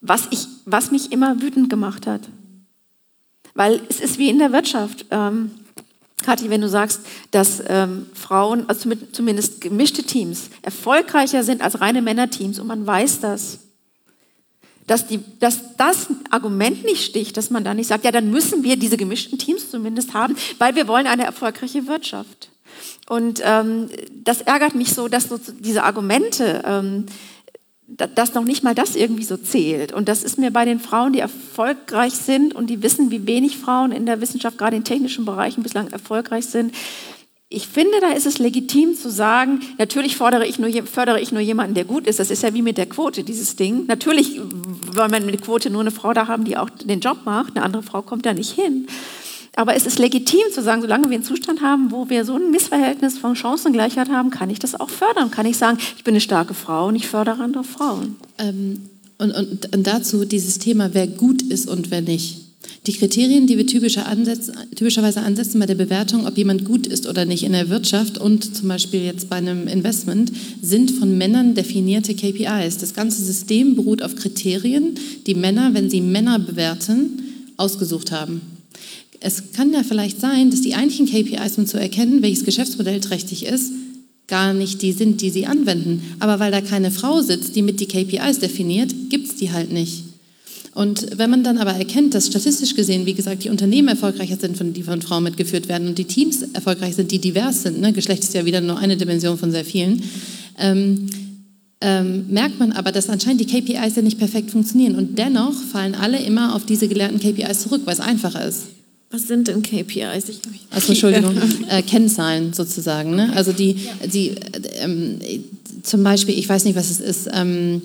was, ich, was mich immer wütend gemacht hat. Weil es ist wie in der Wirtschaft. Ähm, Kathi, wenn du sagst, dass ähm, Frauen, also zumindest gemischte Teams, erfolgreicher sind als reine Männerteams und man weiß das, dass, die, dass das Argument nicht sticht, dass man da nicht sagt, ja, dann müssen wir diese gemischten Teams zumindest haben, weil wir wollen eine erfolgreiche Wirtschaft. Und ähm, das ärgert mich so, dass so diese Argumente, ähm, dass noch nicht mal das irgendwie so zählt. Und das ist mir bei den Frauen, die erfolgreich sind und die wissen, wie wenig Frauen in der Wissenschaft, gerade in technischen Bereichen bislang erfolgreich sind. Ich finde, da ist es legitim zu sagen, natürlich fordere ich nur, fördere ich nur jemanden, der gut ist. Das ist ja wie mit der Quote, dieses Ding. Natürlich wollen wir mit der Quote nur eine Frau da haben, die auch den Job macht. Eine andere Frau kommt da nicht hin. Aber es ist legitim zu sagen, solange wir einen Zustand haben, wo wir so ein Missverhältnis von Chancengleichheit haben, kann ich das auch fördern. Kann ich sagen, ich bin eine starke Frau und ich fördere andere Frauen. Ähm, und, und, und dazu dieses Thema, wer gut ist und wer nicht. Die Kriterien, die wir typischer ansetzen, typischerweise ansetzen bei der Bewertung, ob jemand gut ist oder nicht in der Wirtschaft und zum Beispiel jetzt bei einem Investment, sind von Männern definierte K P Is. Das ganze System beruht auf Kriterien, die Männer, wenn sie Männer bewerten, ausgesucht haben. Es kann ja vielleicht sein, dass die eigentlichen K P Is, um zu erkennen, welches Geschäftsmodell trächtig ist, gar nicht die sind, die sie anwenden. Aber weil da keine Frau sitzt, die mit die K P Is definiert, gibt es die halt nicht. Und wenn man dann aber erkennt, dass statistisch gesehen, wie gesagt, die Unternehmen erfolgreicher sind, von, die von Frauen mitgeführt werden und die Teams erfolgreich sind, die divers sind, ne? Geschlecht ist ja wieder nur eine Dimension von sehr vielen, ähm, ähm, merkt man aber, dass anscheinend die K P Is ja nicht perfekt funktionieren. Und dennoch fallen alle immer auf diese gelernten K P Is zurück, weil es einfacher ist. Was sind denn K P Is? Ich, also Entschuldigung, äh, Kennzahlen sozusagen. Ne? Also die, die äh, ähm, zum Beispiel, ich weiß nicht, was es ist, ähm,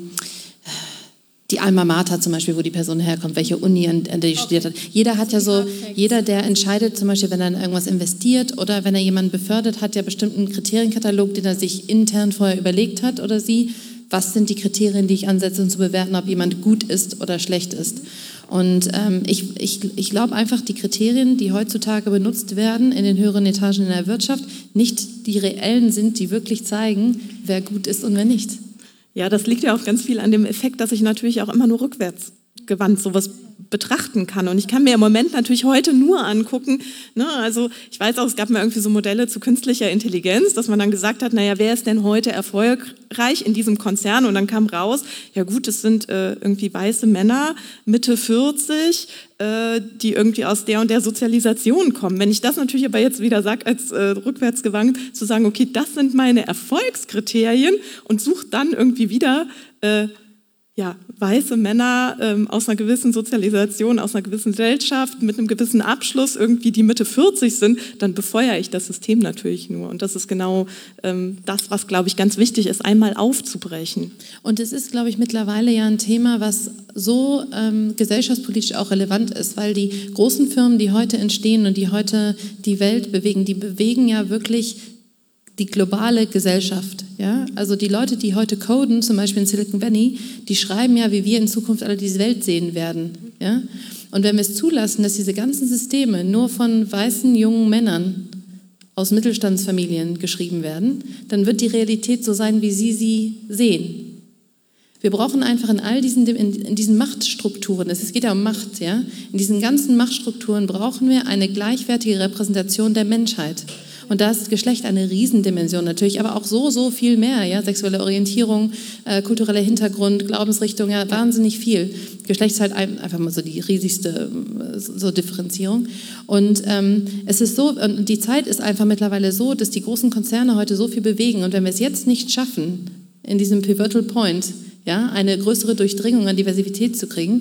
die Alma Mater zum Beispiel, wo die Person herkommt, welche Uni, an, an der die studiert hat. Jeder hat ja so, jeder, der entscheidet, zum Beispiel, wenn er in irgendwas investiert oder wenn er jemanden befördert, hat ja bestimmten Kriterienkatalog, den er sich intern vorher überlegt hat oder sie. Was sind die Kriterien, die ich ansetze, um zu bewerten, ob jemand gut ist oder schlecht ist? Und ähm, ich, ich, ich glaube einfach, die Kriterien, die heutzutage benutzt werden in den höheren Etagen in der Wirtschaft, nicht die reellen sind, die wirklich zeigen, wer gut ist und wer nicht. Ja, das liegt ja auch ganz viel an dem Effekt, dass ich natürlich auch immer nur rückwärts gewandt sowas betrachten kann. Und ich kann mir im Moment natürlich heute nur angucken, ne, also ich weiß auch, es gab mal irgendwie so Modelle zu künstlicher Intelligenz, dass man dann gesagt hat, naja, wer ist denn heute erfolgreich in diesem Konzern? Und dann kam raus, ja gut, es sind äh, irgendwie weiße Männer, Mitte vierzig, äh, die irgendwie aus der und der Sozialisation kommen. Wenn ich das natürlich aber jetzt wieder sage, als äh, rückwärtsgewandt, zu sagen, okay, das sind meine Erfolgskriterien und suche dann irgendwie wieder äh, ja, weiße Männer ähm, aus einer gewissen Sozialisation, aus einer gewissen Gesellschaft, mit einem gewissen Abschluss, irgendwie die Mitte vierzig sind, dann befeuere ich das System natürlich nur. Und das ist genau ähm, das, was, glaube ich, ganz wichtig ist, einmal aufzubrechen. Und es ist, glaube ich, mittlerweile ja ein Thema, was so ähm, gesellschaftspolitisch auch relevant ist, weil die großen Firmen, die heute entstehen und die heute die Welt bewegen, die bewegen ja wirklich die globale Gesellschaft. Ja? Also die Leute, die heute coden, zum Beispiel in Silicon Valley, die schreiben ja, wie wir in Zukunft alle diese Welt sehen werden. Ja? Und wenn wir es zulassen, dass diese ganzen Systeme nur von weißen, jungen Männern aus Mittelstandsfamilien geschrieben werden, dann wird die Realität so sein, wie sie sie sehen. Wir brauchen einfach in all diesen, in, in diesen Machtstrukturen, es geht ja um Macht, ja? In diesen ganzen Machtstrukturen brauchen wir eine gleichwertige Repräsentation der Menschheit. Und da ist Geschlecht eine Riesendimension natürlich, aber auch so, so viel mehr. Ja? Sexuelle Orientierung, äh, kultureller Hintergrund, Glaubensrichtung, ja, wahnsinnig viel. Geschlecht ist halt ein, einfach mal so die riesigste so Differenzierung. Und ähm, es ist so, und die Zeit ist einfach mittlerweile so, dass die großen Konzerne heute so viel bewegen. Und wenn wir es jetzt nicht schaffen, in diesem Pivotal Point, ja, eine größere Durchdringung an Diversität zu kriegen,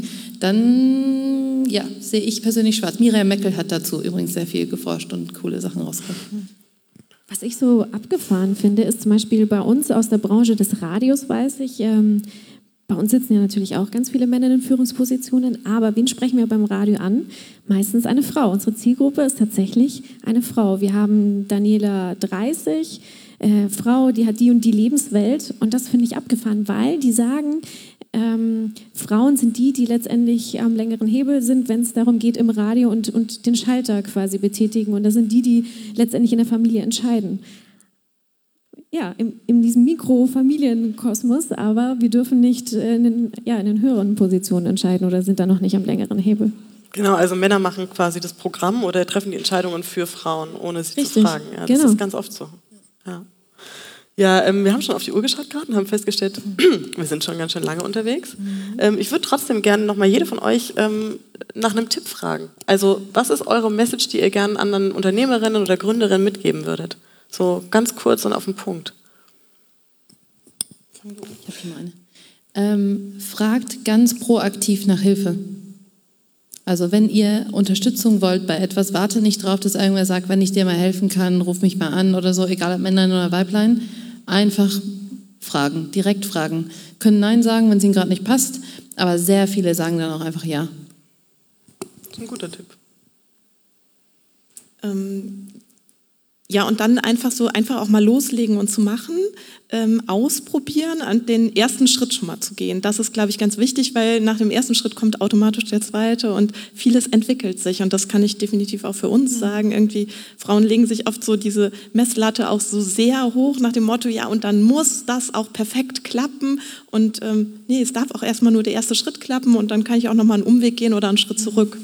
dann ja, sehe ich persönlich schwarz. Miriam Meckel hat dazu übrigens sehr viel geforscht und coole Sachen rausgebracht. Was ich so abgefahren finde, ist zum Beispiel bei uns aus der Branche des Radios, weiß ich, ähm, bei uns sitzen ja natürlich auch ganz viele Männer in Führungspositionen, aber wen sprechen wir beim Radio an? Meistens eine Frau. Unsere Zielgruppe ist tatsächlich eine Frau. Wir haben Daniela dreißig, äh, Frau, die hat die und die Lebenswelt, und das finde ich abgefahren, weil die sagen, Ähm, Frauen sind die, die letztendlich am längeren Hebel sind, wenn es darum geht, im Radio und, und den Schalter quasi betätigen. Und das sind die, die letztendlich in der Familie entscheiden. ja, in, in diesem Mikrofamilienkosmos, aber wir dürfen nicht in den, ja, in den höheren Positionen entscheiden oder sind da noch nicht am längeren Hebel. Genau, also Männer machen quasi das Programm oder treffen die Entscheidungen für Frauen, ohne sie Richtig, zu fragen. Ja, das genau. ist ganz oft so. Ja, ja ähm, wir haben schon auf die Uhr geschaut gerade und haben festgestellt, wir sind schon ganz schön lange unterwegs. Mhm. Ähm, ich würde trotzdem gerne nochmal jede von euch ähm, nach einem Tipp fragen. Also was ist eure Message, die ihr gerne anderen Unternehmerinnen oder Gründerinnen mitgeben würdet? So ganz kurz und auf den Punkt. Ich habe schon mal eine. Ähm, fragt ganz proaktiv nach Hilfe. Also wenn ihr Unterstützung wollt bei etwas, wartet nicht drauf, dass irgendwer sagt, wenn ich dir mal helfen kann, ruf mich mal an oder so, egal ob Männlein oder Weiblein. Einfach fragen, direkt fragen. Können Nein sagen, wenn es ihnen gerade nicht passt, aber sehr viele sagen dann auch einfach Ja. Das ist ein guter Tipp. Ähm, ja, und dann einfach so, einfach auch mal loslegen und zu machen, ähm, ausprobieren, an den ersten Schritt schon mal zu gehen. Das ist, glaube ich, ganz wichtig, weil nach dem ersten Schritt kommt automatisch der zweite und vieles entwickelt sich. Und das kann ich definitiv auch für uns sagen. Irgendwie, Frauen legen sich oft so diese Messlatte auch so sehr hoch nach dem Motto, ja, und dann muss das auch perfekt klappen. Und ähm, nee, es darf auch erstmal nur der erste Schritt klappen und dann kann ich auch nochmal einen Umweg gehen oder einen Schritt zurück.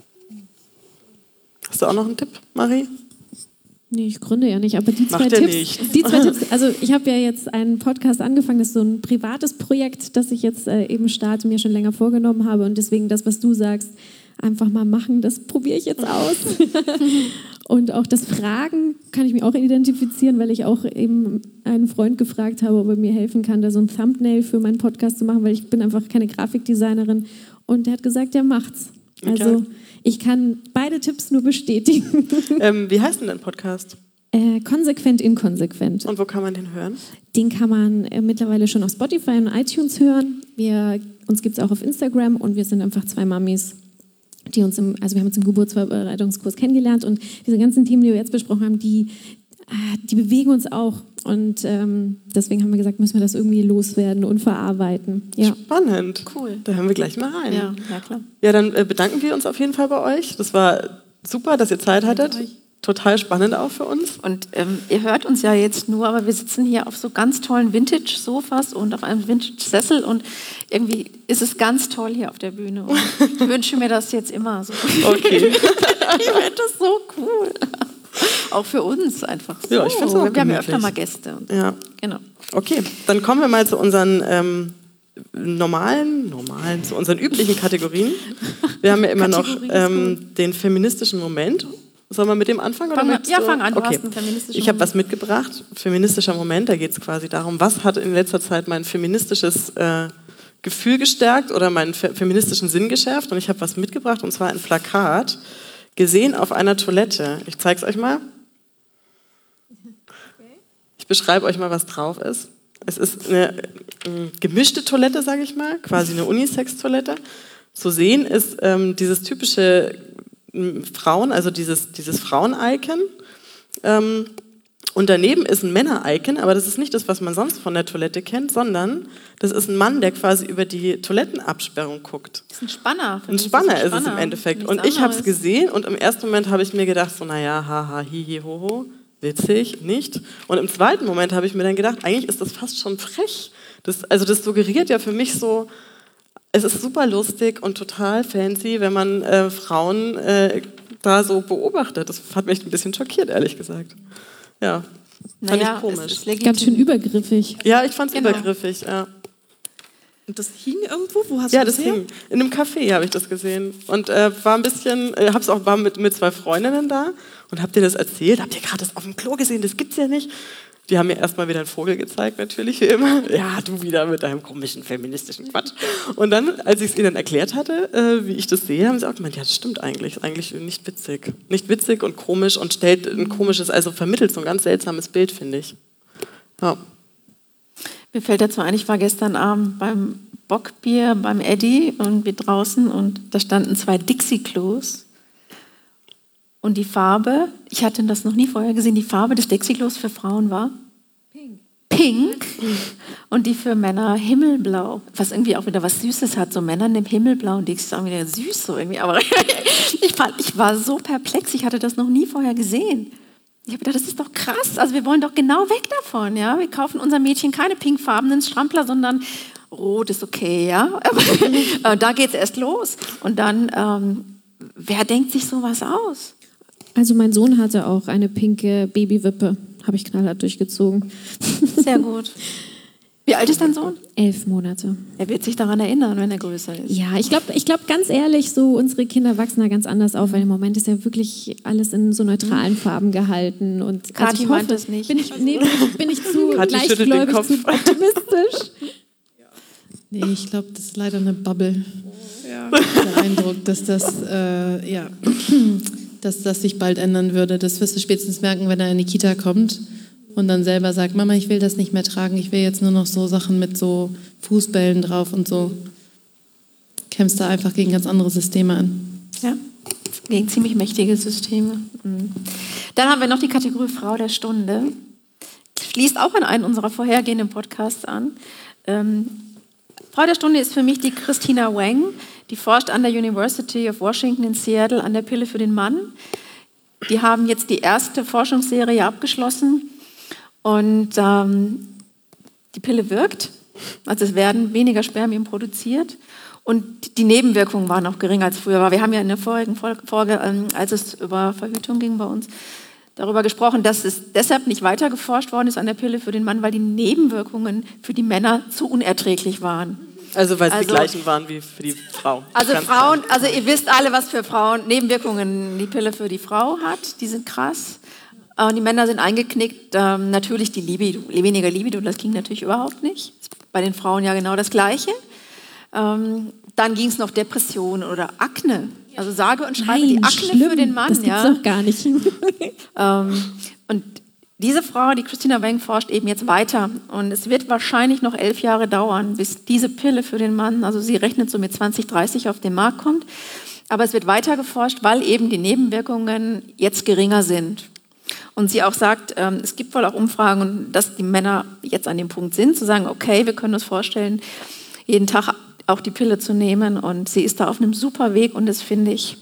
Hast du auch noch einen Tipp, Marie? Nee, ich gründe ja nicht, aber die zwei Macht er Tipps, nicht. die zwei Tipps, also ich habe ja jetzt einen Podcast angefangen, das ist so ein privates Projekt, das ich jetzt äh, eben starte, mir schon länger vorgenommen habe und deswegen das, was du sagst, einfach mal machen, das probiere ich jetzt aus. Und auch das Fragen kann ich mir auch identifizieren, weil ich auch eben einen Freund gefragt habe, ob er mir helfen kann, da so ein Thumbnail für meinen Podcast zu machen, weil ich bin einfach keine Grafikdesignerin und der hat gesagt, der macht's. Also okay. Ich kann beide Tipps nur bestätigen. Ähm, wie heißt denn dein Podcast? Äh, konsequent, inkonsequent. Und wo kann man den hören? Den kann man äh, mittlerweile schon auf Spotify und iTunes hören. Wir, uns gibt es auch auf Instagram und wir sind einfach zwei Mamis, die uns im, also wir haben uns im Geburtsvorbereitungskurs kennengelernt und diese ganzen Themen, die wir jetzt besprochen haben, die, äh, die bewegen uns auch. Und ähm, deswegen haben wir gesagt, müssen wir das irgendwie loswerden und verarbeiten. Ja. Spannend. Cool. Da hören wir gleich mal rein. Ja, ja klar. Ja, dann äh, bedanken wir uns auf jeden Fall bei euch. Das war super, dass ihr Zeit hattet. Total spannend auch für uns. Und ähm, ihr hört uns ja jetzt nur, aber wir sitzen hier auf so ganz tollen Vintage-Sofas und auf einem Vintage-Sessel und irgendwie ist es ganz toll hier auf der Bühne. Und ich wünsche mir das jetzt immer so. Okay. Ich finde das so cool. Auch für uns einfach so. Ja, ich finde es auch Wir haben ja gemütlich. öfter mal Gäste. Und Ja. Genau. Okay, dann kommen wir mal zu unseren ähm, normalen, normalen, zu unseren üblichen Kategorien. Wir haben ja immer noch ähm, den feministischen Moment. Sollen wir mit dem anfangen? Fang, oder mit, ja, fang an. Du okay. hast einen feministischen Ich habe Moment. was mitgebracht. Feministischer Moment, da geht es quasi darum, was hat in letzter Zeit mein feministisches äh, Gefühl gestärkt oder meinen fe- feministischen Sinn geschärft. Und ich habe was mitgebracht, und zwar ein Plakat, gesehen auf einer Toilette. Ich zeige es euch mal. Ich beschreibe euch mal, was drauf ist. Es ist eine äh, gemischte Toilette, sage ich mal, quasi eine Unisex-Toilette. Zu sehen ist ähm, dieses typische ähm, Frauen, also dieses, dieses Frauen-Icon. Ähm, und daneben ist ein Männer-Icon, aber das ist nicht das, was man sonst von der Toilette kennt, sondern das ist ein Mann, der quasi über die Toilettenabsperrung guckt. Das ist ein Spanner. Ein Spanner ist es im Endeffekt. Und ich habe es anderes. gesehen und im ersten Moment habe ich mir gedacht, so naja, haha, hihi, hoho, witzig, nicht? Und im zweiten Moment habe ich mir dann gedacht, eigentlich ist das fast schon frech. Das, also das suggeriert ja für mich so, es ist super lustig und total fancy, wenn man äh, Frauen äh, da so beobachtet. Das hat mich ein bisschen schockiert, ehrlich gesagt. Ja, fand Naja, ich komisch. es ist legitim. Ganz schön übergriffig. Ja, ich fand es Genau. übergriffig, ja. Und das hing irgendwo? Wo hast Ja, du das das her? hing. In einem Café habe ich das gesehen. Und äh, war ein bisschen, äh, hab's auch war mit, mit zwei Freundinnen da und hab dir das erzählt. Habt ihr gerade das auf dem Klo gesehen? Das gibt's ja nicht. Die haben mir erstmal wieder einen Vogel gezeigt, natürlich, wie immer. Ja, du wieder mit deinem komischen feministischen Quatsch. Und dann, als ich es ihnen erklärt hatte, äh, wie ich das sehe, haben sie auch gemeint, ja, das stimmt eigentlich. Ist eigentlich nicht witzig. Nicht witzig und komisch und stellt ein komisches, also vermittelt so ein ganz seltsames Bild, finde ich. Ja. Mir fällt dazu ein, ich war gestern Abend beim Bockbier beim Eddy und wir draußen und da standen zwei Dixie-Klos. Und die Farbe, ich hatte das noch nie vorher gesehen, die Farbe des Dixie-Klos für Frauen war Pink. Pink und die für Männer himmelblau. Was irgendwie auch wieder was Süßes hat, so Männer in dem himmelblau und Dixie ist auch wieder süß so irgendwie. Aber ich war, ich war so perplex, ich hatte das noch nie vorher gesehen. Ich habe gedacht, das ist doch krass. Also wir wollen doch genau weg davon. Ja? Wir kaufen unserem Mädchen keine pinkfarbenen Strampler, sondern rot ist okay. Ja? Da geht es erst los. Und dann, ähm, wer denkt sich sowas aus? Also mein Sohn hatte auch eine pinke Babywippe. Habe ich knallhart durchgezogen. Sehr gut. Wie alt ist dein Sohn? Elf Monate. Er wird sich daran erinnern, wenn er größer ist. Ja, ich glaube, ich glaub, ganz ehrlich, so unsere Kinder wachsen da ganz anders auf, weil im Moment ist ja wirklich alles in so neutralen Farben gehalten. Und Kathi also ich meint hoffe, das nicht. Bin ich, nee, bin ich, bin ich zu Kathi schüttelt den leichtgläubig, Kopf. zu optimistisch? Nee, ich glaube, das ist leider eine Bubble. Ja. Der Eindruck, dass das, äh, ja, dass das sich bald ändern würde. Das wirst du spätestens merken, wenn er in die Kita kommt und dann selber sagt, Mama, ich will das nicht mehr tragen, ich will jetzt nur noch so Sachen mit so Fußbällen drauf und so. Kämpfst da einfach gegen ganz andere Systeme an. Ja, gegen ziemlich mächtige Systeme. Mhm. Dann haben wir noch die Kategorie Frau der Stunde. Schließt auch an einen unserer vorhergehenden Podcasts an. Ähm, Frau der Stunde ist für mich die Christina Wang. Die forscht an der University of Washington in Seattle an der Pille für den Mann. Die haben jetzt die erste Forschungsserie abgeschlossen. Und ähm, die Pille wirkt, also es werden weniger Spermien produziert und die Nebenwirkungen waren auch geringer als früher. Wir haben ja in der vorigen Folge, ähm, als es über Verhütung ging bei uns, darüber gesprochen, dass es deshalb nicht weiter geforscht worden ist an der Pille für den Mann, weil die Nebenwirkungen für die Männer zu unerträglich waren. Also weil es Also- die gleichen waren wie für die Frau. Also Ganz Frauen, also ihr wisst alle, was für Frauen Nebenwirkungen die Pille für die Frau hat. Die sind krass. Und die Männer sind eingeknickt. Ähm, natürlich die Libido, weniger Libido, das ging natürlich überhaupt nicht. Ist bei den Frauen ja genau das Gleiche. Ähm, dann ging es noch Depressionen oder Akne. Also sage und schreibe die Nein, Akne schlimm. für den Mann. Das gibt's ja. doch gar nicht. Ähm, und diese Frau, die Christina Wang, forscht eben jetzt weiter. Und es wird wahrscheinlich noch elf Jahre dauern, bis diese Pille für den Mann, also sie rechnet so mit zwanzig dreißig auf den Markt kommt. Aber es wird weiter geforscht, weil eben die Nebenwirkungen jetzt geringer sind. Und sie auch sagt, ähm, es gibt wohl auch Umfragen, dass die Männer jetzt an dem Punkt sind, zu sagen, okay, wir können uns vorstellen, jeden Tag auch die Pille zu nehmen. Und sie ist da auf einem super Weg und das finde ich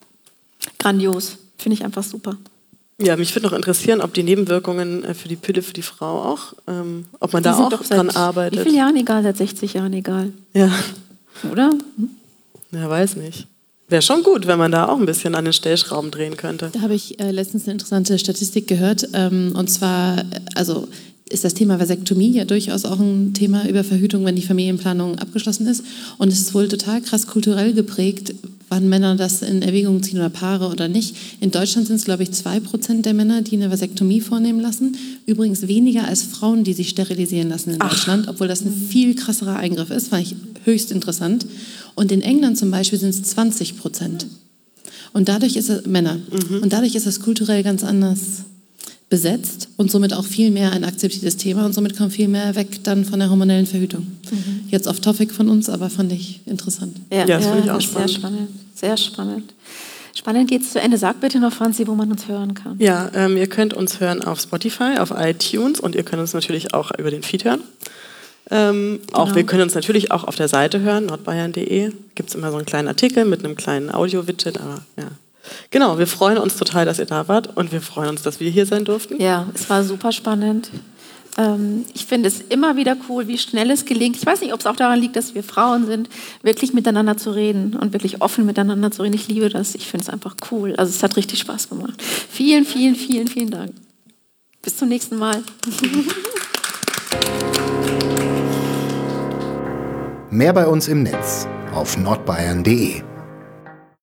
grandios. Finde ich einfach super. Ja, mich würde noch interessieren, ob die Nebenwirkungen äh, für die Pille für die Frau auch, ähm, ob man Die da sind auch doch seit dran arbeitet. Wie viele Jahren egal? Seit sechzig Jahren egal. Ja, Oder? ja, weiß nicht. Wäre schon gut, wenn man da auch ein bisschen an den Stellschrauben drehen könnte. Da habe ich äh, letztens eine interessante Statistik gehört. Ähm, und zwar, äh, also ist das Thema Vasektomie ja durchaus auch ein Thema über Verhütung, wenn die Familienplanung abgeschlossen ist. Und es ist wohl total krass kulturell geprägt, wann Männer das in Erwägung ziehen oder Paare oder nicht. In Deutschland sind es, glaube ich, zwei Prozent der Männer, die eine Vasektomie vornehmen lassen. Übrigens weniger als Frauen, die sich sterilisieren lassen in Deutschland, obwohl das ein viel krasserer Eingriff ist, fand ich höchst interessant. Und in England zum Beispiel sind es zwanzig Prozent. Und dadurch ist es, Männer, mhm. und dadurch ist es kulturell ganz anders besetzt und somit auch viel mehr ein akzeptiertes Thema und somit kommt viel mehr weg dann von der hormonellen Verhütung. Mhm. Jetzt off topic von uns, aber fand ich interessant. Ja, ja das finde ich auch sehr spannend. spannend. Sehr spannend. Spannend geht es zu Ende. Sag bitte noch, Franzi, wo man uns hören kann. Ja, ähm, ihr könnt uns hören auf Spotify, auf iTunes und ihr könnt uns natürlich auch über den Feed hören. Ähm, Genau. Auch wir können uns natürlich auch auf der Seite hören, nordbayern punkt de. Gibt es immer so einen kleinen Artikel mit einem kleinen Audio-Widget, aber ja. Genau, wir freuen uns total, dass ihr da wart und wir freuen uns, dass wir hier sein durften. Ja, es war super spannend. Ähm, ich finde es immer wieder cool, wie schnell es gelingt. Ich weiß nicht, ob es auch daran liegt, dass wir Frauen sind, wirklich miteinander zu reden und wirklich offen miteinander zu reden. Ich liebe das. Ich finde es einfach cool. Also es hat richtig Spaß gemacht. Vielen, vielen, vielen, vielen Dank. Bis zum nächsten Mal. Mehr bei uns im Netz auf nordbayern punkt de.